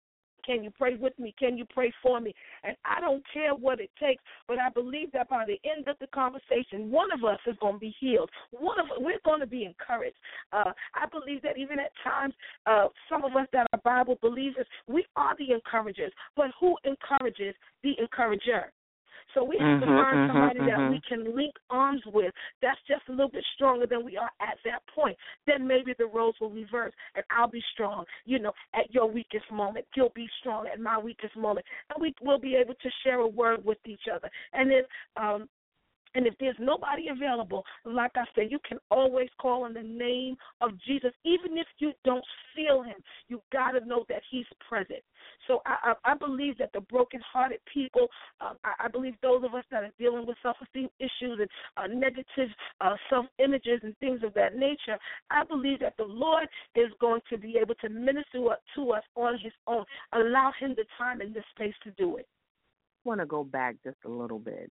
Can you pray with me? Can you pray for me? And I don't care what it takes, but I believe that by the end of the conversation, one of us is going to be healed. One of we're going to be encouraged. Uh, I believe that even at times, uh, some of us that are Bible believers, we are the encouragers. But who encourages the encourager? So we have Mhm, to find mhm, somebody that mhm. we can link arms with that's just a little bit stronger than we are at that point. Then maybe the roles will reverse, and I'll be strong, you know, at your weakest moment. You'll be strong at my weakest moment. And we will be able to share a word with each other. And then um, And if there's nobody available, like I said, you can always call on the name of Jesus. Even if you don't feel him, you got to know that he's present. So I, I, I believe that the brokenhearted people, um, I, I believe those of us that are dealing with self-esteem issues and uh, negative uh, self-images and things of that nature, I believe that the Lord is going to be able to minister to us on his own. Allow him the time and the space to do it. I want to go back just a little bit.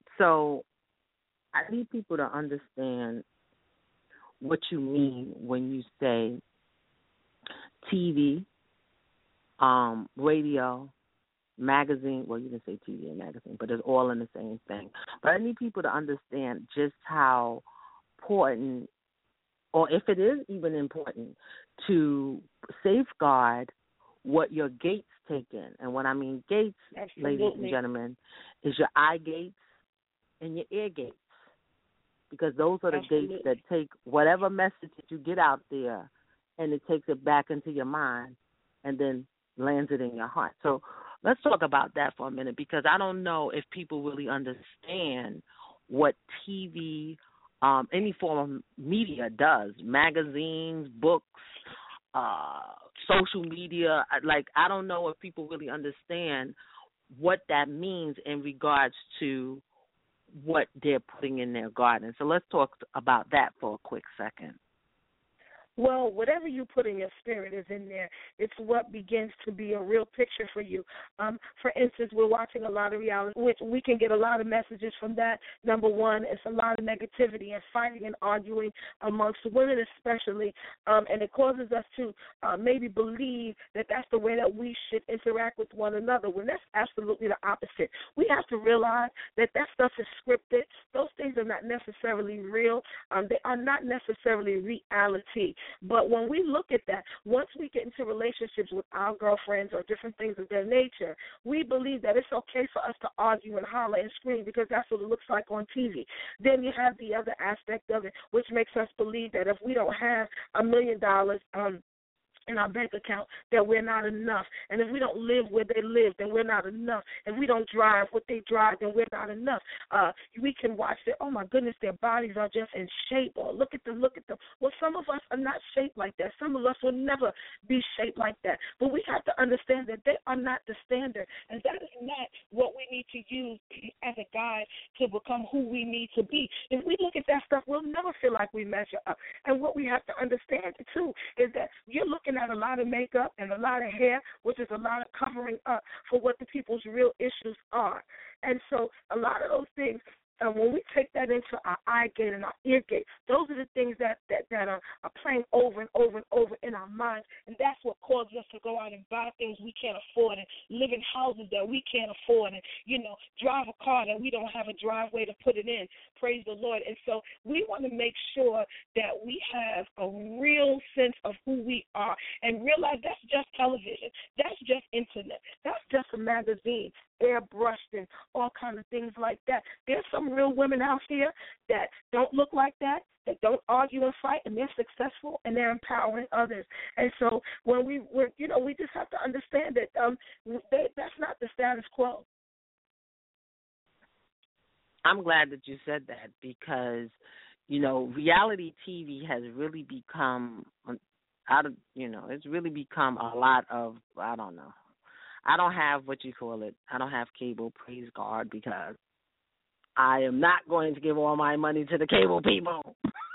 So I need people to understand what you mean when you say T V, um, radio, magazine. Well, you didn't say T V and magazine, but it's all in the same thing. But I need people to understand just how important, or if it is even important, to safeguard what your gates take in. And when I mean gates, Absolutely. ladies and gentlemen, is your eye gates and your ear gates. Because those are the Absolutely. gates that take whatever message that you get out there, and it takes it back into your mind and then lands it in your heart. So let's talk about that for a minute, because I don't know if people really understand what T V, um, any form of media does, magazines, books, uh, social media. Like, I don't know if people really understand what that means in regards to what they're putting in their garden. So let's talk about that for a quick second. Well, whatever you put in your spirit is in there. It's what begins to be a real picture for you. Um, for instance, we're watching a lot of reality, which we can get a lot of messages from that. Number one, it's a lot of negativity and fighting and arguing amongst women especially, um, and it causes us to uh, maybe believe that that's the way that we should interact with one another, when that's absolutely the opposite. We have to realize that that stuff is scripted. Those things are not necessarily real. Um, they are not necessarily reality. But when we look at that, once we get into relationships with our girlfriends or different things of their nature, we believe that it's okay for us to argue and holler and scream because that's what it looks like on T V. Then you have the other aspect of it, which makes us believe that if we don't have a million dollars, um, in our bank account, that we're not enough. And if we don't live where they live, then we're not enough. If we don't drive what they drive, then we're not enough. Uh, we can watch it. Oh my goodness, their bodies are just in shape. Or look at them, look at them. Well, some of us are not shaped like that. Some of us will never be shaped like that. But we have to understand that they are not the standard, and that is not what we need to use as a guide to become who we need to be. If we look at that stuff, we'll never feel like we measure up. And what we have to understand too is that you're looking at a lot of makeup and a lot of hair, which is a lot of covering up for what the people's real issues are. And so a lot of those things uh, when we take that into our eye gate and our ear gate, those are the things that, that, that are, are playing over and over and over in our minds, and that's what causes us to go out and buy things we can't afford and live in houses that we can't afford and, you know, drive a car that we don't have a driveway to put it in. Praise the Lord. And so we want to make sure that we have a real sense of who we are and realize that's just television. That's just internet. That's just a magazine, airbrushed and all kinds of things like that. There's some real women out here that don't look like that, that don't argue and fight, and they're successful and they're empowering others. And so when we, we're, you know, we just have to understand that um, they, that's not the status quo. I'm glad that you said that because, you know, reality T V has really become, out of, you know, it's really become a lot of, I don't know. I don't have what you call it. I don't have cable, praise God, because I am not going to give all my money to the cable people.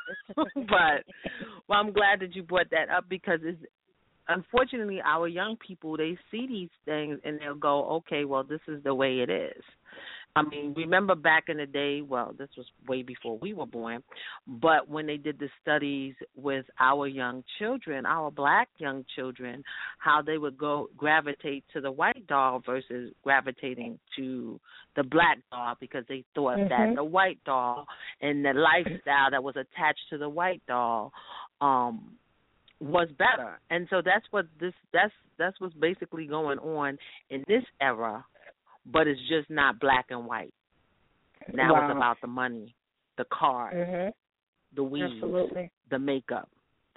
but well, I'm glad that you brought that up because it's, unfortunately, our young people, they see these things and they'll go, okay, well, this is the way it is. I mean, remember back in the day, well, this was way before we were born, but when they did the studies with our young children, our black young children, how they would go gravitate to the white doll versus gravitating to the black doll because they thought mm-hmm. that the white doll and the lifestyle that was attached to the white doll um, was better. And so that's what this that's that's what's basically going on in this era. But it's just not black and white. Now wow. it's about the money, the cars, mm-hmm. the weeds, Absolutely. the makeup.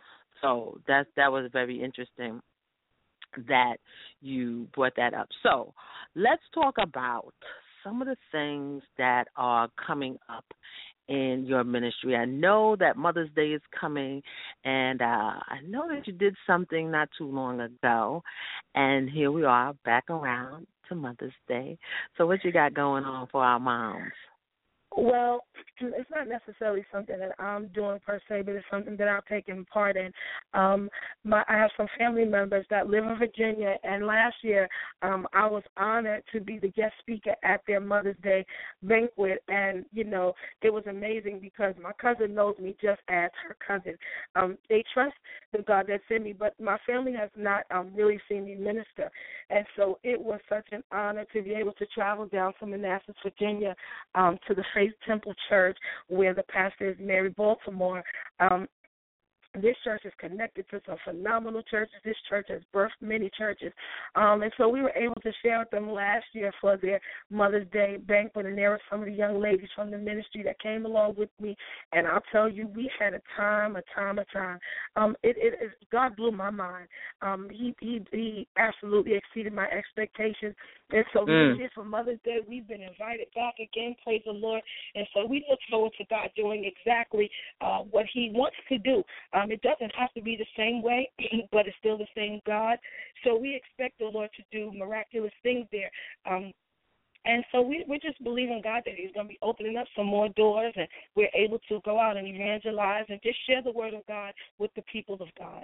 So that that was very interesting that you brought that up. So let's talk about some of the things that are coming up in your ministry. I know that Mother's Day is coming, and uh, I know that you did something not too long ago, and here we are back around to Mother's Day. So what you got going on for our moms? Well, it's not necessarily something that I'm doing per se, but it's something that I've taken part in. Um, my, I have some family members that live in Virginia, and last year um, I was honored to be the guest speaker at their Mother's Day banquet, and, you know, it was amazing because my cousin knows me just as her cousin. Um, they trust the God that sent me, but my family has not um, really seen me minister, and so it was such an honor to be able to travel down from Manassas, Virginia, um, to the Faith Temple Church, where the pastor is Mary Baltimore. Um, This church is connected to some phenomenal churches. This church has birthed many churches. Um, and so we were able to share with them last year for their Mother's Day banquet, and there were some of the young ladies from the ministry that came along with me. And I'll tell you, we had a time, a time, a time. Um, it, it, it, God blew my mind. Um, he, he, he absolutely exceeded my expectations. And so mm. this year for Mother's Day, we've been invited back again, praise the Lord. And so we look forward to God doing exactly uh, what he wants to do. Um, it doesn't have to be the same way, but it's still the same God. So we expect the Lord to do miraculous things there. Um, and so we, we're just believing God that he's going to be opening up some more doors, and we're able to go out and evangelize and just share the word of God with the people of God.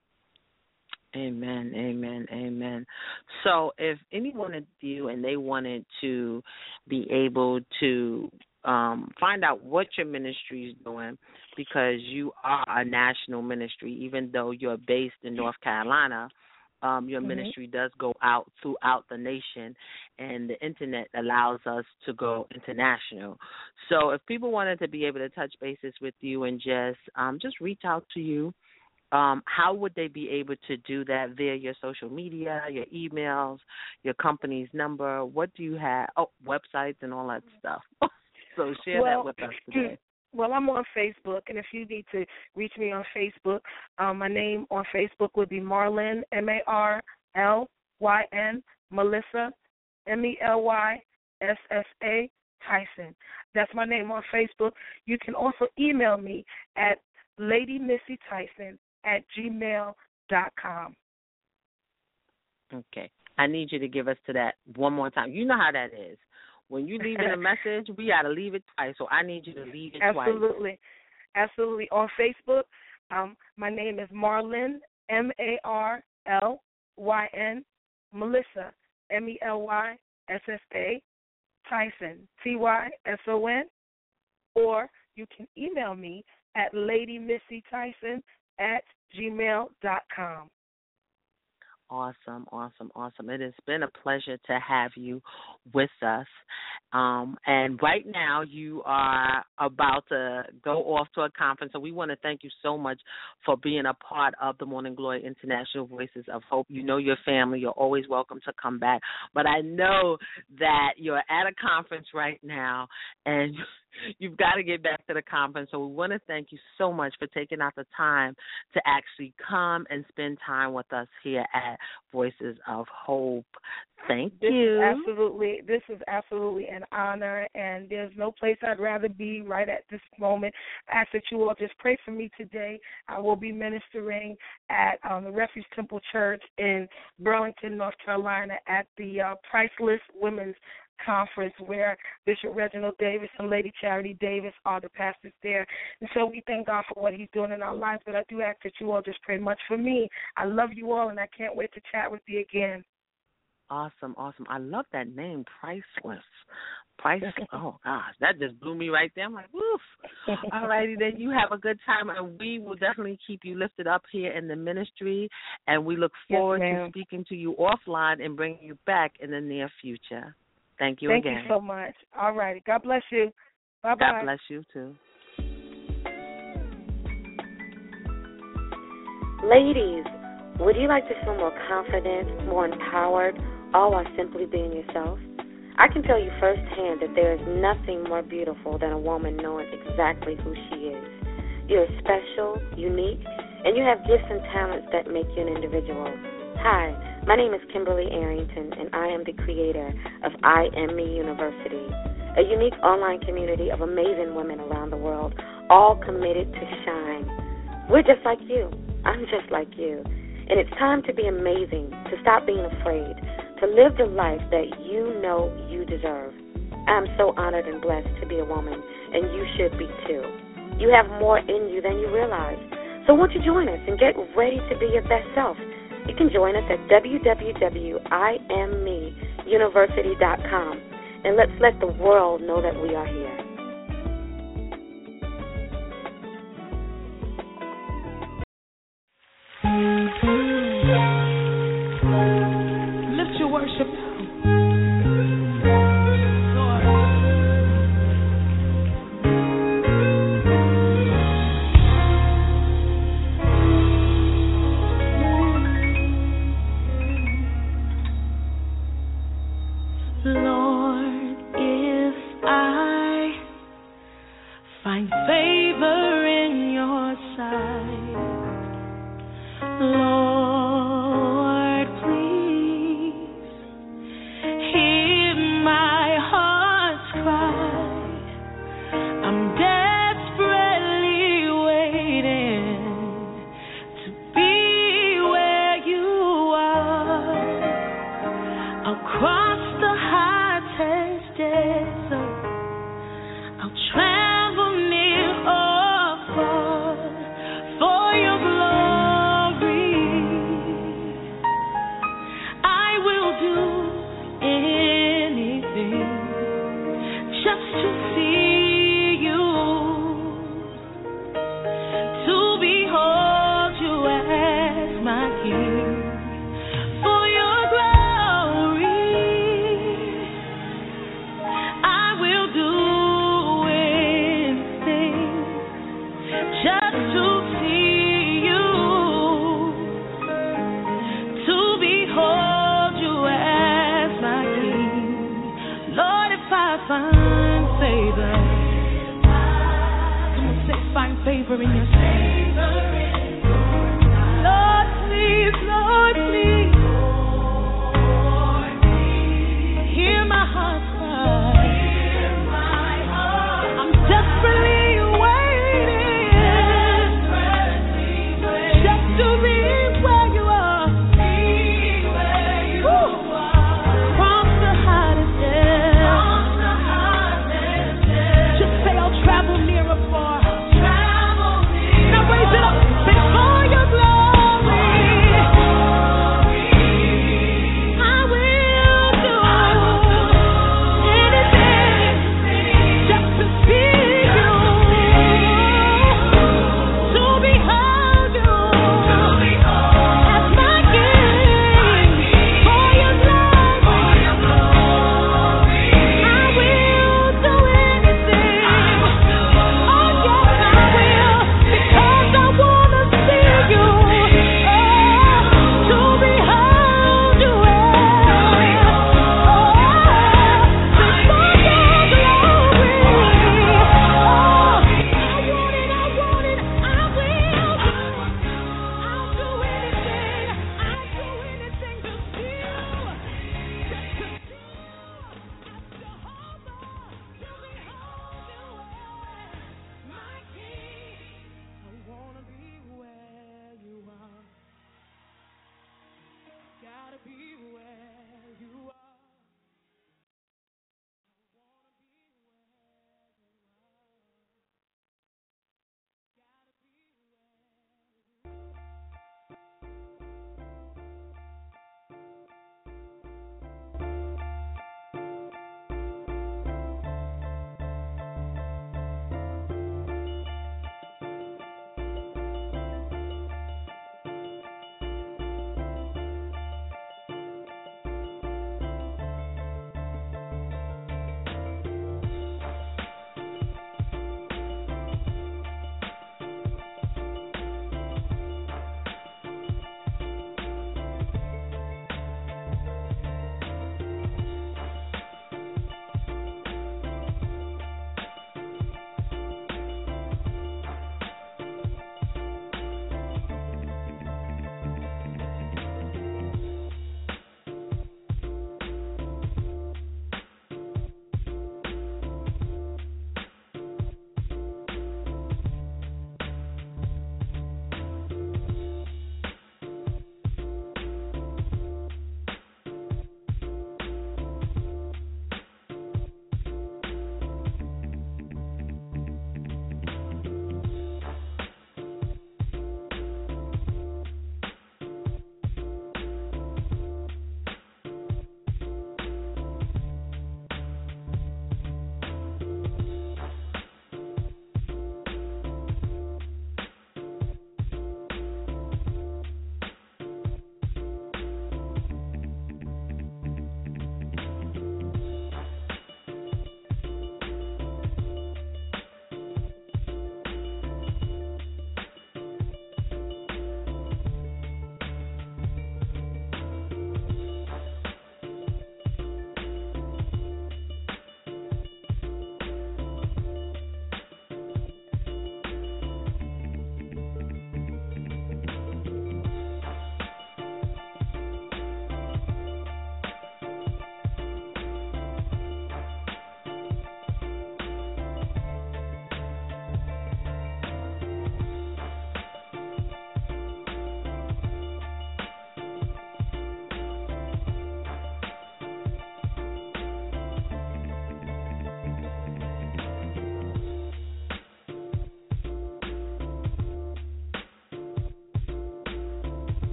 Amen, amen, amen. So if anyone wanted you and they wanted to be able to um, find out what your ministry is doing, because you are a national ministry, even though you're based in North Carolina, um, your mm-hmm. ministry does go out throughout the nation, and the Internet allows us to go international. So if people wanted to be able to touch bases with you and just um, just reach out to you, Um, how would they be able to do that via your social media, your emails, your company's number? What do you have? Oh, websites and all that stuff. So share well, that with us today. Well, I'm on Facebook, and if you need to reach me on Facebook, um, my name on Facebook would be Marlyn, M A R L Y N, Melissa, M E L Y S S A, Tyson. That's my name on Facebook. You can also email me at Lady Missy Tyson at gmail dot com. Okay. I need you to give us to that one more time. You know how that is. When you leave in a message, we got to leave it twice, so I need you to leave it Absolutely. twice. Absolutely. Absolutely. On Facebook, um, my name is Marlyn, M A R L Y N, Melissa, M E L Y S S A, Tyson, T Y S O N, or you can email me at Lady Missy Tyson at gmail dot com. Awesome, awesome, awesome. It has been a pleasure to have you with us. Um, and right now you are about to go off to a conference, so we want to thank you so much for being a part of the Morning Glory International Voices of Hope. You know your family. You're always welcome to come back. But I know that you're at a conference right now, and you've got to get back to the conference. So we want to thank you so much for taking out the time to actually come and spend time with us here at Voices of Hope. Thank this you. Is absolutely, this is absolutely an honor, and there's no place I'd rather be right at this moment. I ask that you all just pray for me today. I will be ministering at um, the Refuge Temple Church in Burlington, North Carolina, at the uh, Priceless Women's Conference, where Bishop Reginald Davis and Lady Charity Davis are the pastors there. And so we thank God for what he's doing in our lives, but I do ask that you all just pray much for me. I love you all, and I can't wait to chat with you again. Awesome, awesome. I love that name, Priceless. Priceless. Oh, gosh, that just blew me right there. I'm like, woof. All righty, then you have a good time, and we will definitely keep you lifted up here in the ministry, and we look forward yes, to speaking to you offline and bringing you back in the near future. Thank you Thank again. Thank you so much. All righty. God bless you. Bye-bye. God bless you, too. Ladies, would you like to feel more confident, more empowered, all while simply being yourself? I can tell you firsthand that there is nothing more beautiful than a woman knowing exactly who she is. You're special, unique, and you have gifts and talents that make you an individual. Hi, my name is Kimberly Arrington, and I am the creator of I Am Me University, a unique online community of amazing women around the world, all committed to shine. We're just like you. I'm just like you. And it's time to be amazing, to stop being afraid, to live the life that you know you deserve. I'm so honored and blessed to be a woman, and you should be too. You have more in you than you realize. So won't you join us and get ready to be your best self? You can join us at w w w dot i am me university dot com, and let's let the world know that we are here. Lift your worship now. Lord, if I find favor in your sight, Lord, please hear my heart's cry. I'm desperately waiting to be where you are. I'll cross the hottest desert. I'll travel near or far for your glory. I will do anything just to see you, to behold you as my King. For your glory, I will do anything just to see you, to behold you as my King. Lord, if I find favor, come on, say find favor in your sight. Lord, please, Lord, please, hear my heart cry. I'm desperately waiting just to be where you are. Woo. Cross the hottest desert. Just say I'll travel near or far. Now raise it up. Say gotta be where you are. Thank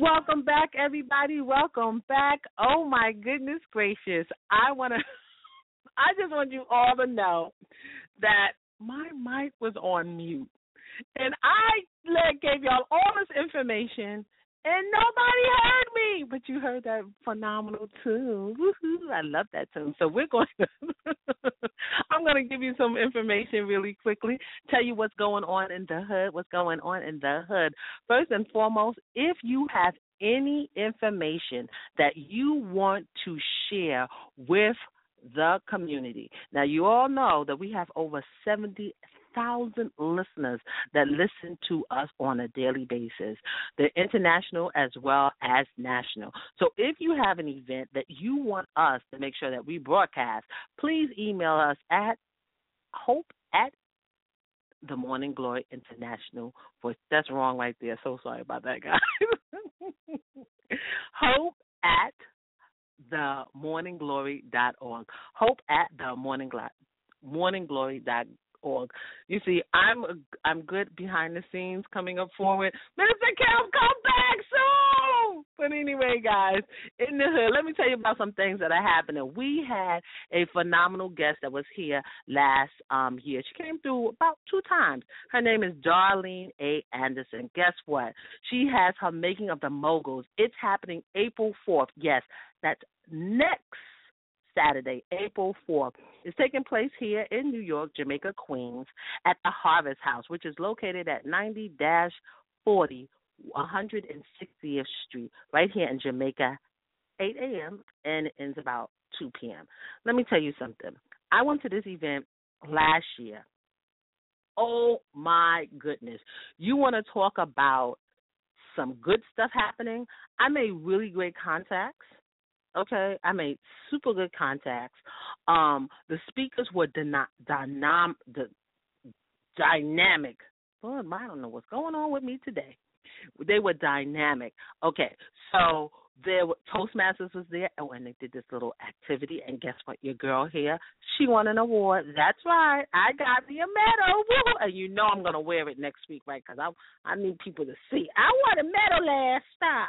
Welcome back, everybody. Welcome back. Oh, my goodness gracious. I want to, I just want you all to know that my mic was on mute. And I like, gave y'all all this information, and nobody heard me. But you heard that phenomenal tune. Woo-hoo, I love that tune. So we're going to, I'm going to give you some information really quickly, tell you what's going on in the hood, what's going on in the hood. First and foremost, if you have any information that you want to share with the community. Now, you all know that we have over seventy thousand listeners that listen to us on a daily basis. They're international as well as national. So if you have an event that you want us to make sure that we broadcast, please email us at hope at the Morning Glory International. Voice. That's wrong right there. So sorry about that, guys. Hope at the morning glory dot org. Hope at the morning morning glory dot org. You see, I'm I'm good behind the scenes, coming up forward. Minister Kim, come back soon. But anyway, guys, in the hood, let me tell you about some things that are happening. We had a phenomenal guest that was here last um, year. She came through about two times. Her name is Darlene A. Anderson. Guess what? She has her Making of the Moguls. It's happening April fourth. Yes, that's next Saturday, April fourth. It's taking place here in New York, Jamaica, Queens, at the Harvest House, which is located at ninety forty one hundred sixtieth Street, right here in Jamaica, eight a.m., and it ends about two p.m. Let me tell you something. I went to this event last year. Oh, my goodness. You want to talk about some good stuff happening? I made really great contacts. Okay, I made super good contacts. Um, the speakers were dyna- dynam- the dynamic. Well, I don't know what's going on with me today. They were dynamic. Okay, so there were, Toastmasters was there, oh, and they did this little activity, and guess what? Your girl here, she won an award. That's right. I got me a medal. Woo! And you know I'm going to wear it next week, right, because I I need people to see. I won a medal last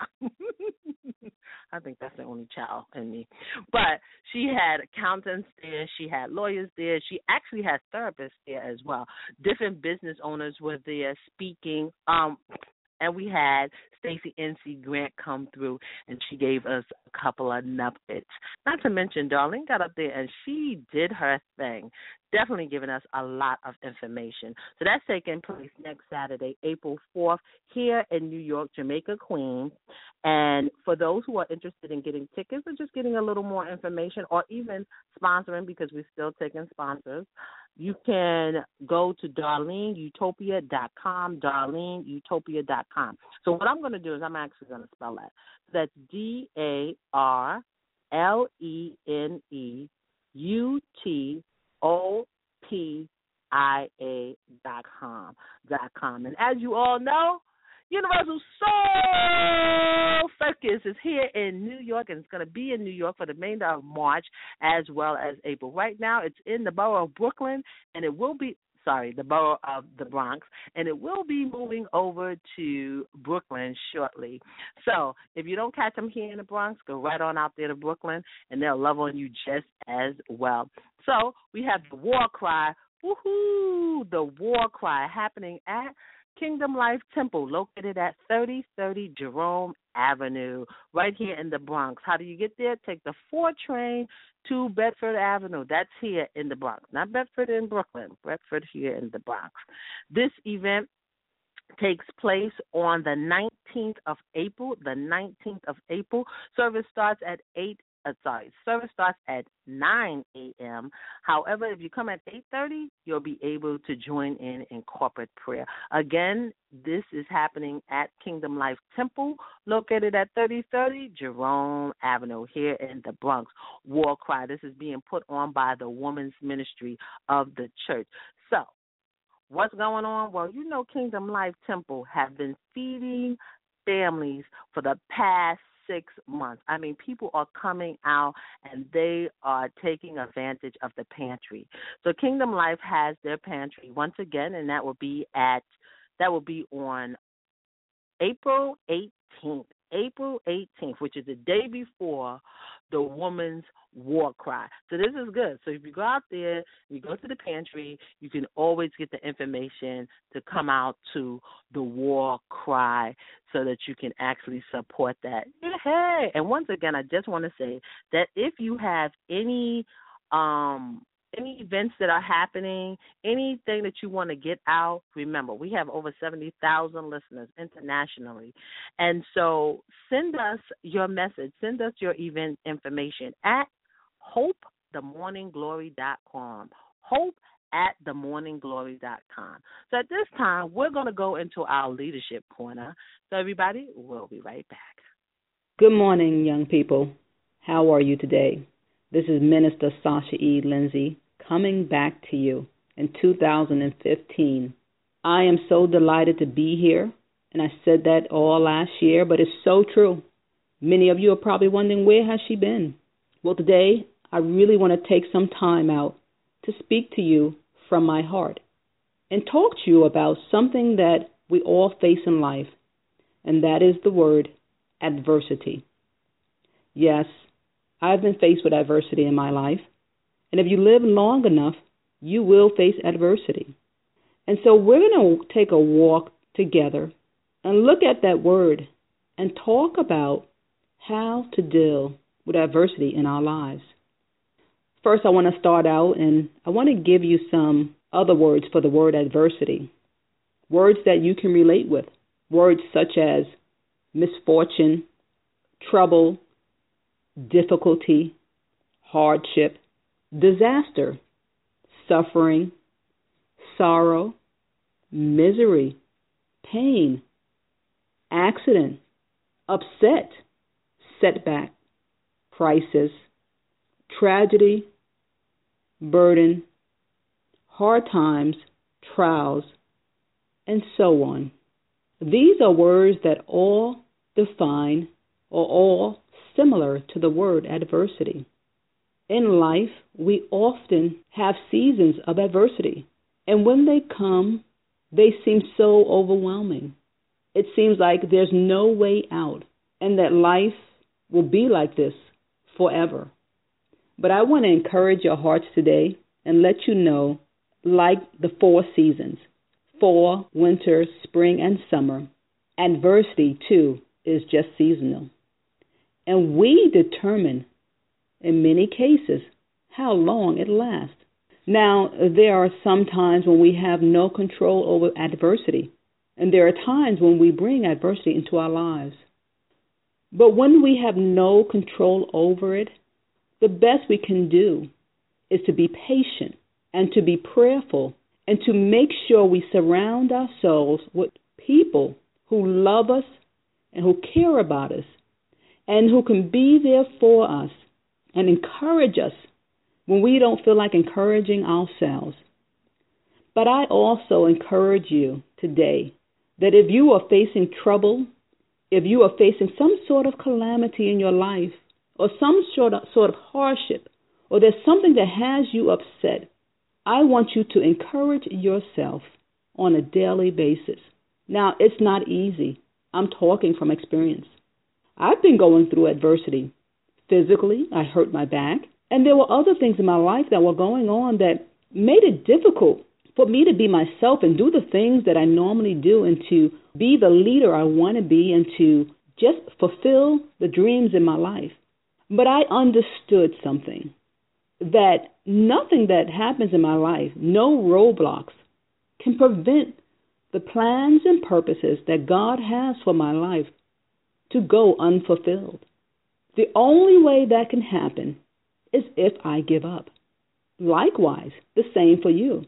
time. I think that's the only child in me. But she had accountants there. She had lawyers there. She actually had therapists there as well. Different business owners were there speaking. Um, and we had Stacey N C Grant come through, and she gave us a couple of nuggets. Not to mention, Darlene got up there, and she did her thing, definitely giving us a lot of information. So that's taking place next Saturday, April fourth, here in New York, Jamaica, Queens. And for those who are interested in getting tickets or just getting a little more information or even sponsoring, because we're still taking sponsors, you can go to Darlene Utopia dot com, Darlene Utopia dot com. So what I'm going to do is I'm actually going to spell that. That's D A R L E N E U T O P I A dot com. Dot com. And as you all know, Universal Soul Circus is here in New York, and it's going to be in New York for the remainder of March as well as April. Right now, it's in the borough of Brooklyn, and it will be, sorry, the borough of the Bronx, and it will be moving over to Brooklyn shortly. So if you don't catch them here in the Bronx, go right on out there to Brooklyn, and they'll love on you just as well. So we have the War Cry, woohoo, the War Cry happening at Kingdom Life Temple, located at thirty thirty Jerome Avenue, right here in the Bronx. How do you get there? Take the four train to Bedford Avenue. That's here in the Bronx, not Bedford in Brooklyn, Bedford here in the Bronx. This event takes place on the nineteenth of April, the nineteenth of April. Service starts at eight Uh, sorry, service starts at nine a.m. However, if you come at eight thirty, you'll be able to join in in corporate prayer. Again, this is happening at Kingdom Life Temple, located at thirty thirty Jerome Avenue here in the Bronx. War Cry. This is being put on by the Women's Ministry of the church. So, what's going on? Well, you know Kingdom Life Temple have been feeding families for the past six months. I mean, people are coming out and they are taking advantage of the pantry. So Kingdom Life has their pantry once again, and that will be at that will be on April eighteenth. April eighteenth, which is the day before the Woman's War Cry. So this is good. So if you go out there, you go to the pantry, you can always get the information to come out to the War Cry so that you can actually support that. Hey, and once again, I just want to say that if you have any um any events that are happening, anything that you want to get out, remember, we have over seventy thousand listeners internationally. And so send us your message. Send us your event information at hope the morning glory dot com. Hope at the morning glory dot com. So at this time, we're going to go into our leadership corner. So everybody, we'll be right back. Good morning, young people. How are you today? This is Minister Sasha E. Lindsay coming back to you in two thousand fifteen. I am so delighted to be here, and I said that all last year, but it's so true. Many of you are probably wondering, where has she been? Well, today, I really want to take some time out to speak to you from my heart and talk to you about something that we all face in life, and that is the word adversity. Yes, I've been faced with adversity in my life, and if you live long enough, you will face adversity. And so we're going to take a walk together and look at that word and talk about how to deal with adversity in our lives. First, I want to start out, and I want to give you some other words for the word adversity, words that you can relate with, words such as misfortune, trouble, difficulty, hardship, disaster, suffering, sorrow, misery, pain, accident, upset, setback, crisis, tragedy, burden, hard times, trials, and so on. These are words that all define or all similar to the word adversity. In life, we often have seasons of adversity, and when they come, they seem so overwhelming. It seems like there's no way out, and that life will be like this forever. But I want to encourage your hearts today and let you know, like the four seasons, fall, winter, spring, and summer, adversity, too, is just seasonal. And we determine, in many cases, how long it lasts. Now, there are some times when we have no control over adversity, and there are times when we bring adversity into our lives. But when we have no control over it, the best we can do is to be patient and to be prayerful and to make sure we surround ourselves with people who love us and who care about us and who can be there for us and encourage us when we don't feel like encouraging ourselves. But I also encourage you today that if you are facing trouble, if you are facing some sort of calamity in your life or some sort of, sort of hardship, or there's something that has you upset, I want you to encourage yourself on a daily basis. Now, it's not easy. I'm talking from experience. I've been going through adversity. Physically, I hurt my back, and there were other things in my life that were going on that made it difficult for me to be myself and do the things that I normally do and to be the leader I want to be and to just fulfill the dreams in my life. But I understood something, that nothing that happens in my life, no roadblocks, can prevent the plans and purposes that God has for my life to go unfulfilled. The only way that can happen is if I give up. Likewise, the same for you.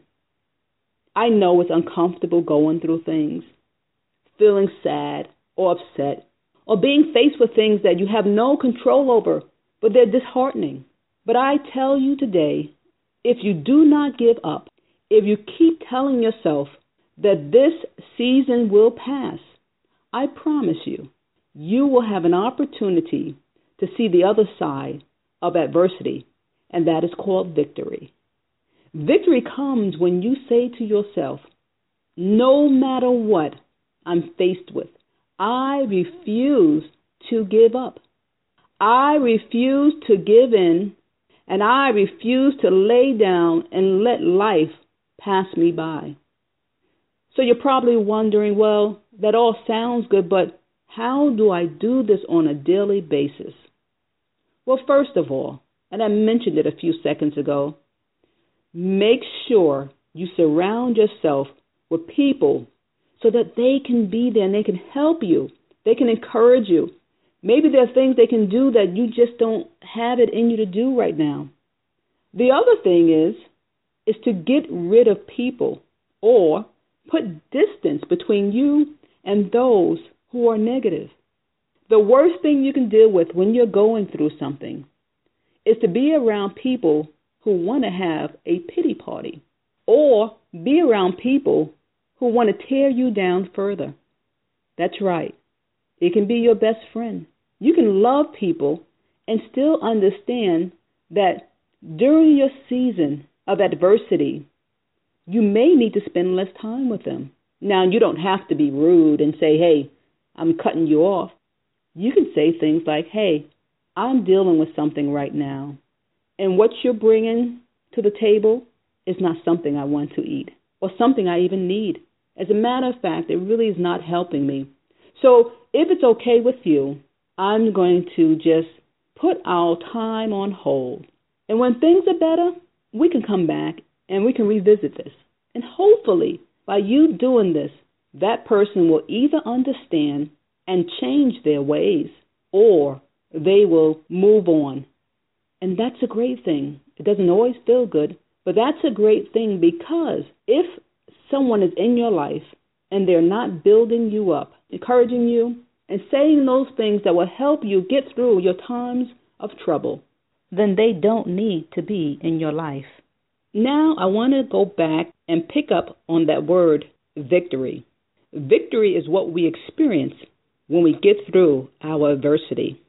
I know it's uncomfortable going through things, feeling sad or upset, or being faced with things that you have no control over, but they're disheartening. But I tell you today, if you do not give up, if you keep telling yourself that this season will pass, I promise you, you will have an opportunity to see the other side of adversity, and that is called victory. Victory comes when you say to yourself, no matter what I'm faced with, I refuse to give up. I refuse to give in, and I refuse to lay down and let life pass me by. So you're probably wondering, well, that all sounds good, but how do I do this on a daily basis? Well, first of all, and I mentioned it a few seconds ago, make sure you surround yourself with people so that they can be there and they can help you. They can encourage you. Maybe there are things they can do that you just don't have it in you to do right now. The other thing is, is to get rid of people or put distance between you and those who are negative. The worst thing you can deal with when you're going through something is to be around people who want to have a pity party or be around people who want to tear you down further. That's right. It can be your best friend. You can love people and still understand that during your season of adversity, you may need to spend less time with them. Now, you don't have to be rude and say, hey, I'm cutting you off. You can say things like, hey, I'm dealing with something right now, and what you're bringing to the table is not something I want to eat or something I even need. As a matter of fact, it really is not helping me. So if it's okay with you, I'm going to just put our time on hold. And when things are better, we can come back and we can revisit this. And hopefully, by you doing this, that person will either understand and change their ways, or they will move on. And that's a great thing. It doesn't always feel good, but that's a great thing, because if someone is in your life and they're not building you up, encouraging you, and saying those things that will help you get through your times of trouble, then they don't need to be in your life. Now I want to go back and pick up on that word, victory. Victory is what we experience when we get through our adversity.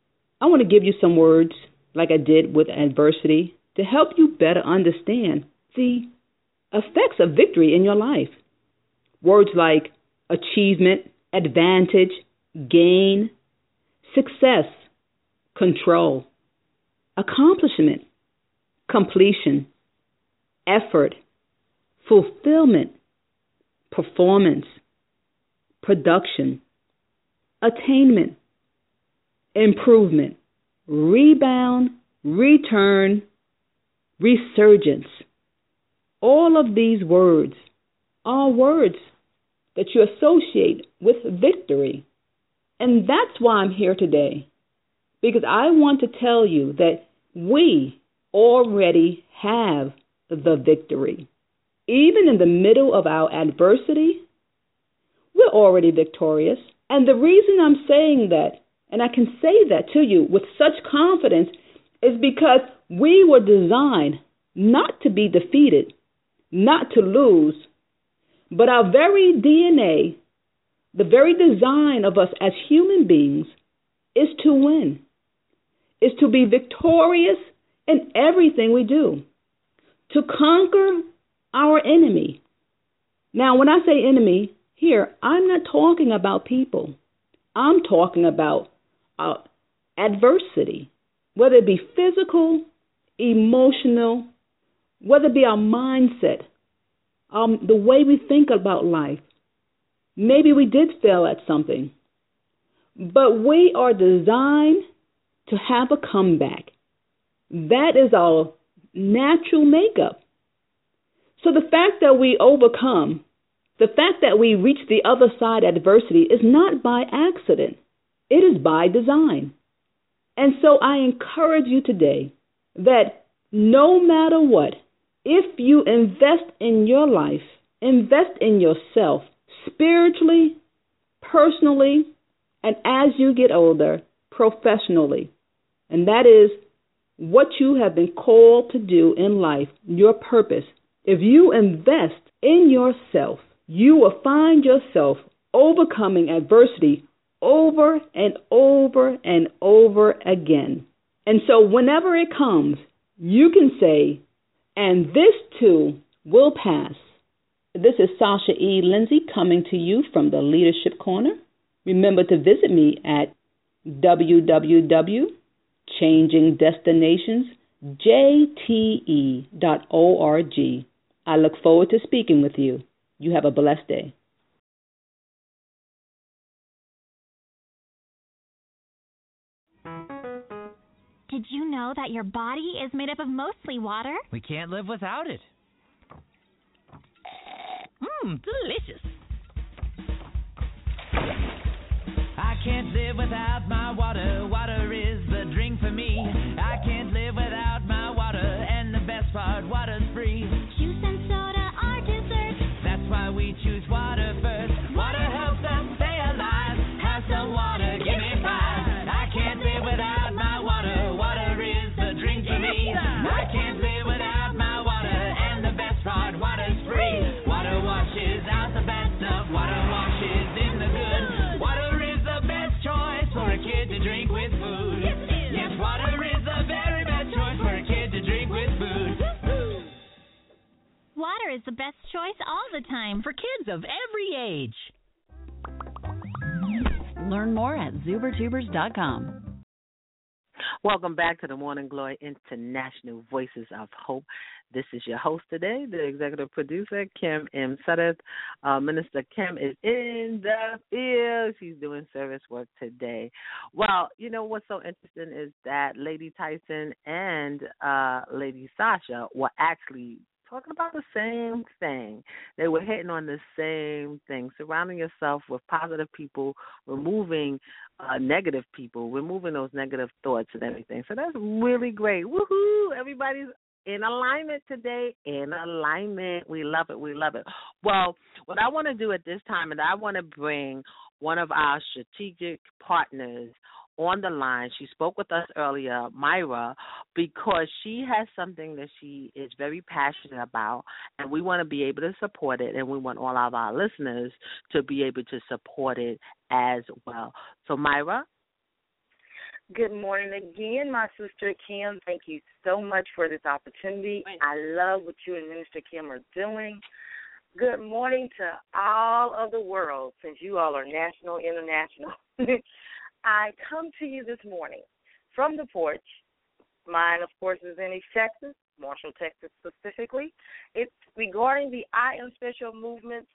I want to give you some words, like I did with adversity, to help you better understand the effects of victory in your life. Words like achievement, advantage, gain, success, control, accomplishment, completion, effort, fulfillment, performance, production, attainment, improvement, rebound, return, resurgence. All of these words are words that you associate with victory. And that's why I'm here today, because I want to tell you that we already have the victory. Even in the middle of our adversity, we're already victorious. And the reason I'm saying that, and I can say that to you with such confidence, is because we were designed not to be defeated, not to lose, but our very D N A, the very design of us as human beings, is to win, is to be victorious in everything we do, to conquer our enemy. Now, when I say enemy here, I'm not talking about people. I'm talking about uh, adversity, whether it be physical, emotional, whether it be our mindset, um, the way we think about life. Maybe we did fail at something, but we are designed to have a comeback. That is our natural makeup. So the fact that we overcome, the fact that we reach the other side of adversity is not by accident. It is by design. And so I encourage you today that no matter what, if you invest in your life, invest in yourself, spiritually, personally, and as you get older, professionally. And that is what you have been called to do in life, your purpose. If you invest in yourself, you will find yourself overcoming adversity over and over and over again. And so whenever it comes, you can say, and this too will pass. This is Sasha E. Lindsay coming to you from the Leadership Corner. Remember to visit me at w w w dot changing destinations j t e dot org. I look forward to speaking with you. You have a blessed day. Did you know that your body is made up of mostly water? We can't live without it. Mmm, delicious. I can't live without my water. Water is the drink for me. I can't live without my water. And the best part, water's free. Juice and soda are dessert. That's why we choose water first. Water helps us stay alive. Have some water, give me five. I can't live without my water. Water is the drink for me. I can't live without my water. And the best part, water's free. Water washes out the bad stuff. Water washes in the good. Water is the best choice for a kid to drink with food. Yes, water is the very best choice for a kid to drink with food. Water is the best choice all the time for kids of every age. Learn more at zuber tubers dot com. Welcome back to the Morning Glory International Voices of Hope. This is your host today, the executive producer, Kim M. Suddeth. Uh, Minister Kim is in the field. She's doing service work today. Well, you know what's so interesting is that Lady Tyson and uh, Lady Sasha were actually talking about the same thing. They were hitting on the same thing, surrounding yourself with positive people, removing uh, negative people, removing those negative thoughts and everything. So that's really great. Woohoo! Everybody's in alignment today, in alignment. We love it. We love it. Well, what I want to do at this time is I want to bring one of our strategic partners on the line. She spoke with us earlier, Myra, because she has something that she is very passionate about, and we want to be able to support it, and we want all of our listeners to be able to support it as well. So, Myra? Good morning again, my sister Kim. Thank you so much for this opportunity. I love what you and Minister Kim are doing. Good morning to all of the world, since you all are national, international. I come to you this morning from the porch. Mine, of course, is in East Texas, Marshall, Texas specifically. It's regarding the I Am Special Movement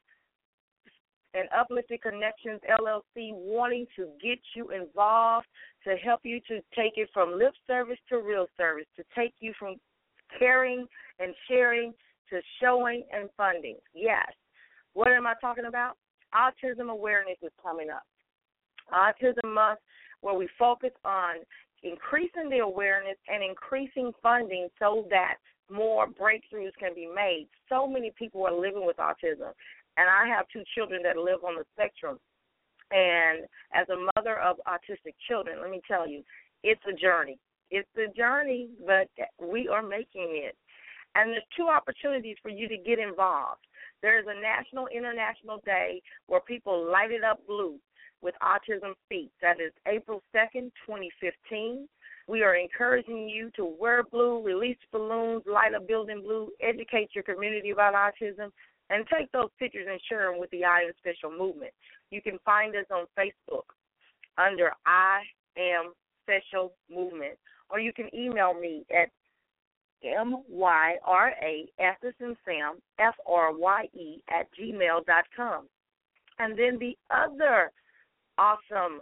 and Uplifted Connections, L L C, wanting to get you involved, to help you to take it from lip service to real service, to take you from caring and sharing to showing and funding. Yes. What am I talking about? Autism awareness is coming up. Autism Month, where we focus on increasing the awareness and increasing funding so that more breakthroughs can be made. So many people are living with autism, and I have two children that live on the spectrum. And as a mother of autistic children, let me tell you, it's a journey. It's a journey, but we are making it. And there's two opportunities for you to get involved. There's a National International Day where people light it up blue with Autism Speaks. That is April second, twenty fifteen. We are encouraging you to wear blue, release balloons, light a building blue, educate your community about autism, and take those pictures and share them with the I Am Special Movement. You can find us on Facebook under I Am Special Movement, or you can email me at M Y R A, S as in Sam, F R Y E, at gmail dot com. And then the other awesome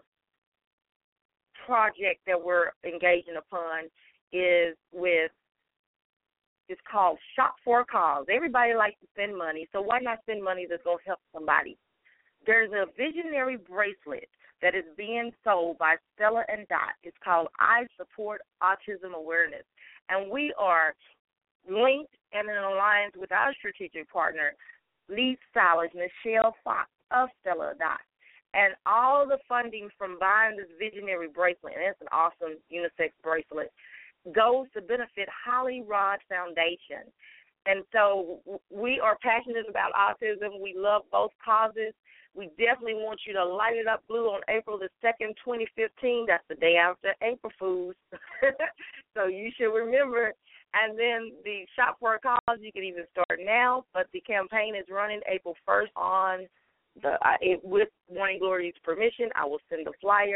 project that we're engaging upon is with, it's called Shop for a Cause. Everybody likes to spend money, so why not spend money that's going to help somebody? There's a visionary bracelet that is being sold by Stella and Dot. It's called I Support Autism Awareness. And we are linked and in alliance with our strategic partner, lead stylist Michelle Fox of Stella Dot. And all the funding from buying this visionary bracelet, and it's an awesome unisex bracelet, goes to benefit Holly Rod Foundation. And so we are passionate about autism. We love both causes. We definitely want you to light it up blue on April the second, twenty fifteen. That's the day after April Fools. So you should remember. And then the Shop for a Cause, you can even start now, but the campaign is running April first on the, uh, it, with Morning Glory's permission. I will send a flyer.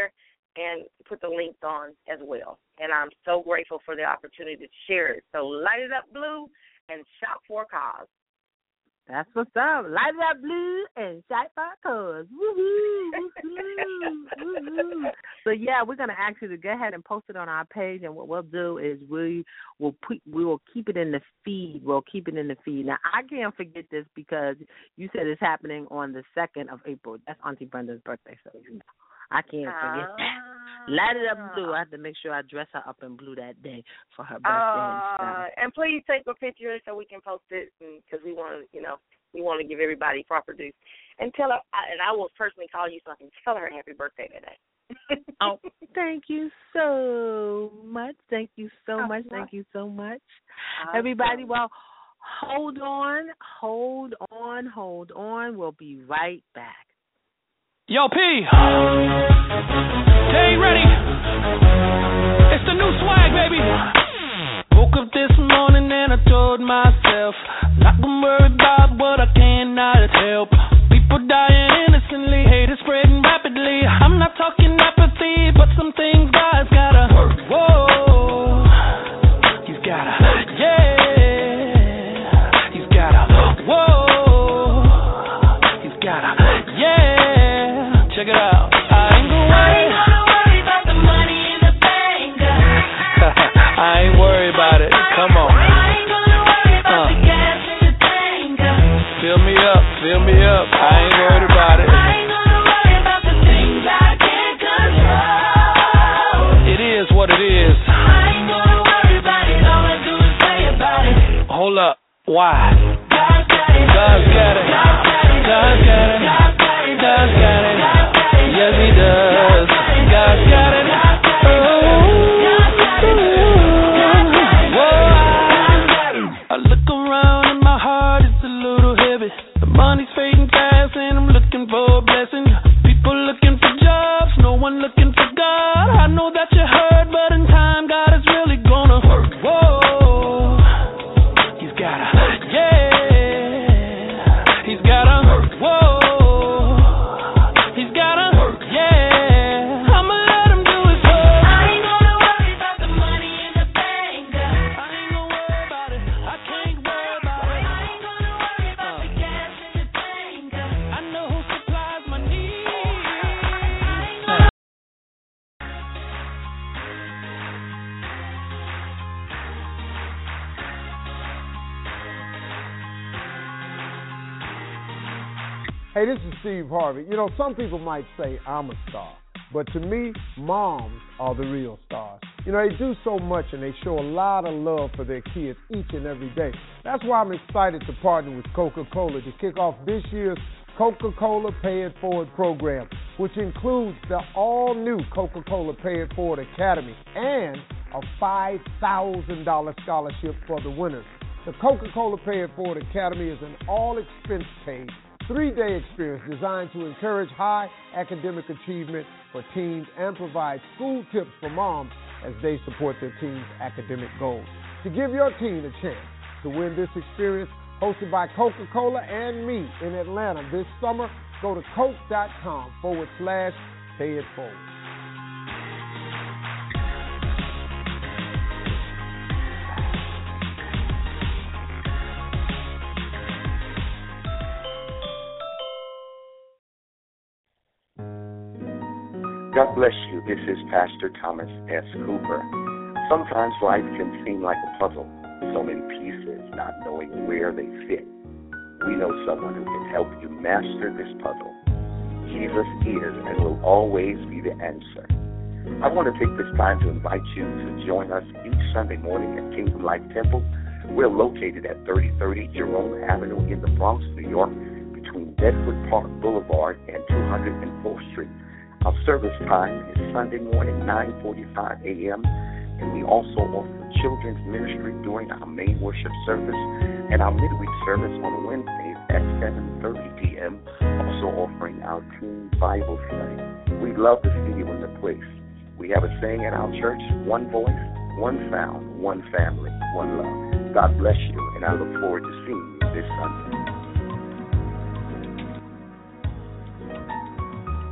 and put the links on as well. And I'm so grateful for the opportunity to share it. So light it up blue and shop for a cause. That's what's up. Light it up blue and shop for a cause. Woohoo! Woohoo! Woohoo! So yeah, we're gonna ask you to go ahead and post it on our page, and what we'll do is we will put we will keep it in the feed. We'll keep it in the feed. Now I can't forget this because you said it's happening on the second of April. That's Auntie Brenda's birthday, so you know. I can't forget uh, that. Light it up blue. I have to make sure I dress her up in blue that day for her birthday uh, and stuff. And please take a picture so we can post it, because we want to, you know, we want to give everybody proper due. And tell her, and I will personally call you so I can tell her happy birthday today. Oh, thank you so much. Thank you so oh, much. Thank you so much. Awesome. Everybody, well, hold on, hold on, hold on. We'll be right back. Yo, P. They ain't ready. It's the new swag, baby. Woke up this morning and I told myself, not gonna worry about what I cannot help. People dying innocently, hate is spreading rapidly. I'm not talking apathy, but some things God's gotta. Whoa, He's gotta. Yeah, He's gotta. Whoa, He's gotta. Yeah. Check it out. I ain't gonna worry, worry about the money in the bank. I ain't worried about it. Come on. I ain't gonna worry about uh. the gas in the tank. Fill me up, fill me up. I ain't worried about it. I ain't gonna worry about the things I can't control. It is what it is. I ain't gonna worry about it. All I do is pray about it. Hold up. Why? God's got it. God's got it. God's got it. God's got it. God's got it. Yes, He does. God's got it. Oh, I look around and my heart is a little heavy. The money's fading fast and I'm looking for a blessing. People looking for jobs, no one looking for God. I know that you heard, but in time God is really gonna work. Whoa, He's gotta. Yeah, He's gotta. Whoa. Hey, this is Steve Harvey. You know, some people might say I'm a star, but to me, moms are the real stars. You know, they do so much and they show a lot of love for their kids each and every day. That's why I'm excited to partner with Coca-Cola to kick off this year's Coca-Cola Pay It Forward program, which includes the all-new Coca-Cola Pay It Forward Academy and a five thousand dollars scholarship for the winners. The Coca-Cola Pay It Forward Academy is an all-expense-paid three-day experience designed to encourage high academic achievement for teens and provide school tips for moms as they support their teens' academic goals. To give your teen a chance to win this experience, hosted by Coca-Cola and me in Atlanta this summer, go to coke.com forward slash pay it forward. God bless you. This is Pastor Thomas S. Cooper. Sometimes life can seem like a puzzle, so many pieces, not knowing where they fit. We know someone who can help you master this puzzle. Jesus is and will always be the answer. I want to take this time to invite you to join us each Sunday morning at Kingdom Life Temple. We're located at thirty thirty Jerome Avenue in the Bronx, New York, between Bedford Park Boulevard and two hundred fourth Street. Our service time is Sunday morning, nine forty-five a.m., and we also offer children's ministry during our main worship service and our midweek service on Wednesdays at seven thirty p.m., also offering our teen Bible study. We'd love to see you in the place. We have a saying at our church, one voice, one sound, one family, one love. God bless you, and I look forward to seeing you this Sunday.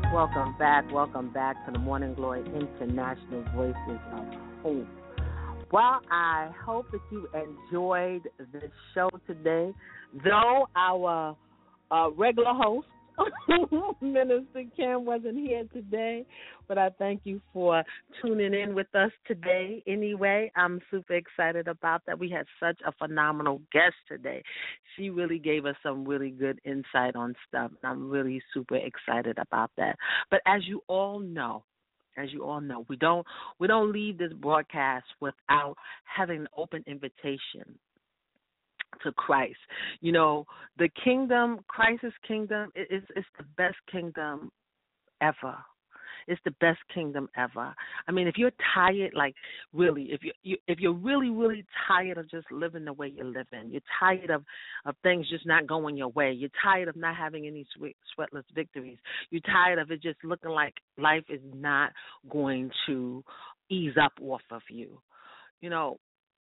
Welcome back, welcome back to the Morning Glory International Voices of Hope. Well, I hope that you enjoyed this show today. Though our uh, regular host, Minister Kim, wasn't here today, but I thank you for tuning in with us today. Anyway, I'm super excited about that. We had such a phenomenal guest today. She really gave us some really good insight on stuff, and I'm really super excited about that. But as you all know, as you all know, we don't we don't leave this broadcast without having an open invitation to Christ. You know, the kingdom, Christ's kingdom, is it's the best kingdom ever. It's the best kingdom ever. I mean, if you're tired, like really, if you, you if you're really, really tired of just living the way you're living, you're tired of, of things just not going your way, you're tired of not having any sweat, sweatless victories, you're tired of it just looking like life is not going to ease up off of you, you know,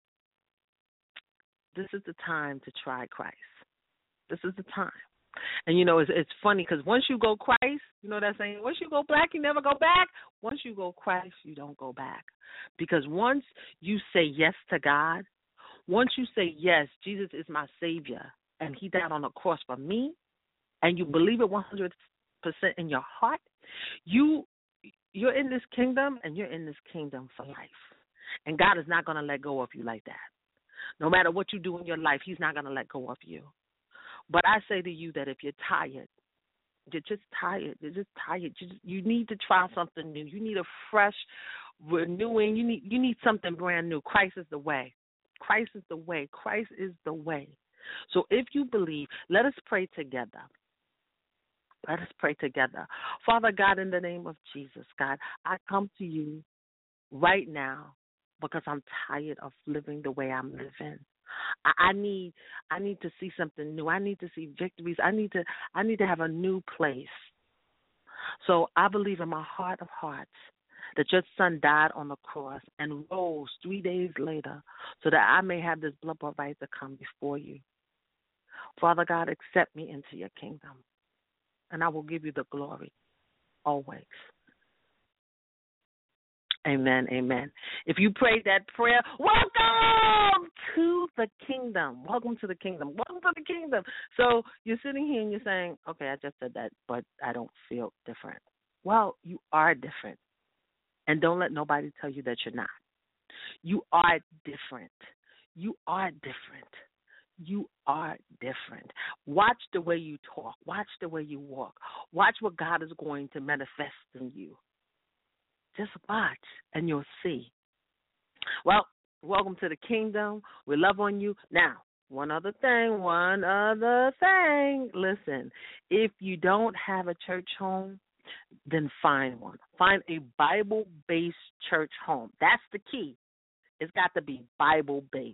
this is the time to try Christ. This is the time. And, you know, it's, it's funny because once you go Christ, you know that saying, once you go black, you never go back. Once you go Christ, you don't go back. Because once you say yes to God, once you say, yes, Jesus is my Savior, and he died on the cross for me, and you believe it one hundred percent in your heart, you, you're in this kingdom, and you're in this kingdom for life. And God is not going to let go of you like that. No matter what you do in your life, he's not going to let go of you. But I say to you that if you're tired, you're just tired, you're just tired, you, just, you need to try something new. You need a fresh renewing. You need you need something brand new. Christ is the way. Christ is the way. Christ is the way. So if you believe, let us pray together. Let us pray together. Father God, in the name of Jesus, God, I come to you right now because I'm tired of living the way I'm living. I, I need I need to see something new. I need to see victories. I need to I need to have a new place. So I believe in my heart of hearts that your son died on the cross and rose three days later so that I may have this blood right to come before you. Father God, accept me into your kingdom, and I will give you the glory always. Amen, amen. If you prayed that prayer, welcome to the kingdom. Welcome to the kingdom. Welcome to the kingdom. So you're sitting here and you're saying, okay, I just said that, but I don't feel different. Well, you are different. And don't let nobody tell you that you're not. You are different. You are different. You are different. Watch the way you talk. Watch the way you walk. Watch what God is going to manifest in you. Just watch, and you'll see. Well, welcome to the kingdom. We love on you. Now, one other thing, one other thing. Listen, if you don't have a church home, then find one. Find a Bible-based church home. That's the key. It's got to be Bible-based.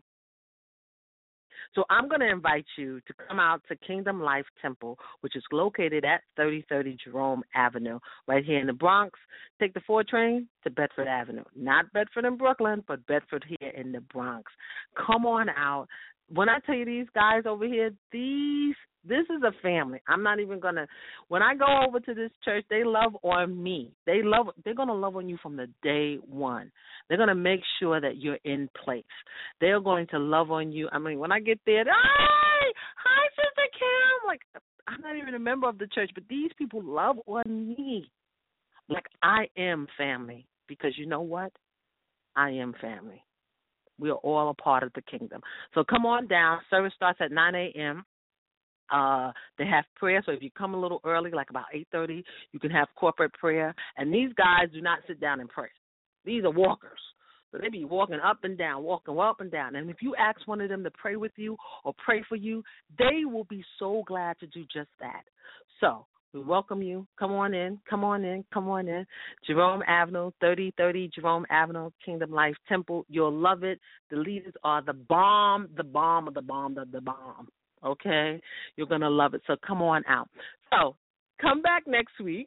So I'm going to invite you to come out to Kingdom Life Temple, which is located at thirty thirty Jerome Avenue, right here in the Bronx. Take the four train to Bedford Avenue. Not Bedford in Brooklyn, but Bedford here in the Bronx. Come on out. When I tell you these guys over here, these this is a family. I'm not even going to, when I go over to this church, they love on me. They love, they're going to love on you from the day one. They're going to make sure that you're in place. They're going to love on you. I mean, when I get there, hi, hi, Sister Kim. Like, I'm not even a member of the church, but these people love on me. Like, I am family, because you know what? I am family. We are all a part of the kingdom. So come on down. Service starts at nine a.m. Uh, they have prayer, so if you come a little early, like about eight thirty, you can have corporate prayer. And these guys do not sit down and pray. These are walkers. So they be walking up and down, walking up and down. And if you ask one of them to pray with you or pray for you, they will be so glad to do just that. So we welcome you. Come on in. Come on in. Come on in. Jerome Avenue, thirty thirty Jerome Avenue, Kingdom Life Temple. You'll love it. The leaders are the bomb, the bomb of the bomb of the bomb. Okay? You're going to love it. So come on out. So come back next week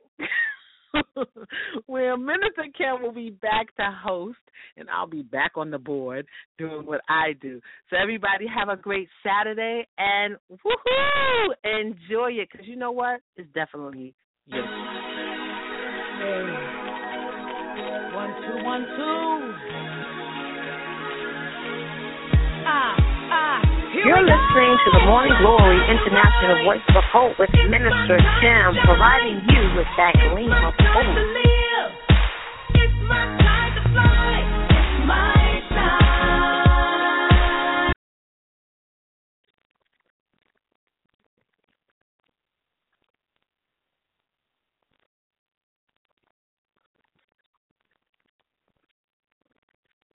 where Minister Kim will be back to host, and I'll be back on the board doing what I do. So everybody have a great Saturday, and woohoo, enjoy it, because you know what? It's definitely you. One, two, one, two. Ah, ah. You're listening to the Morning Glory International Voice of Hope with Minister Tim, providing you with that gleam of hope.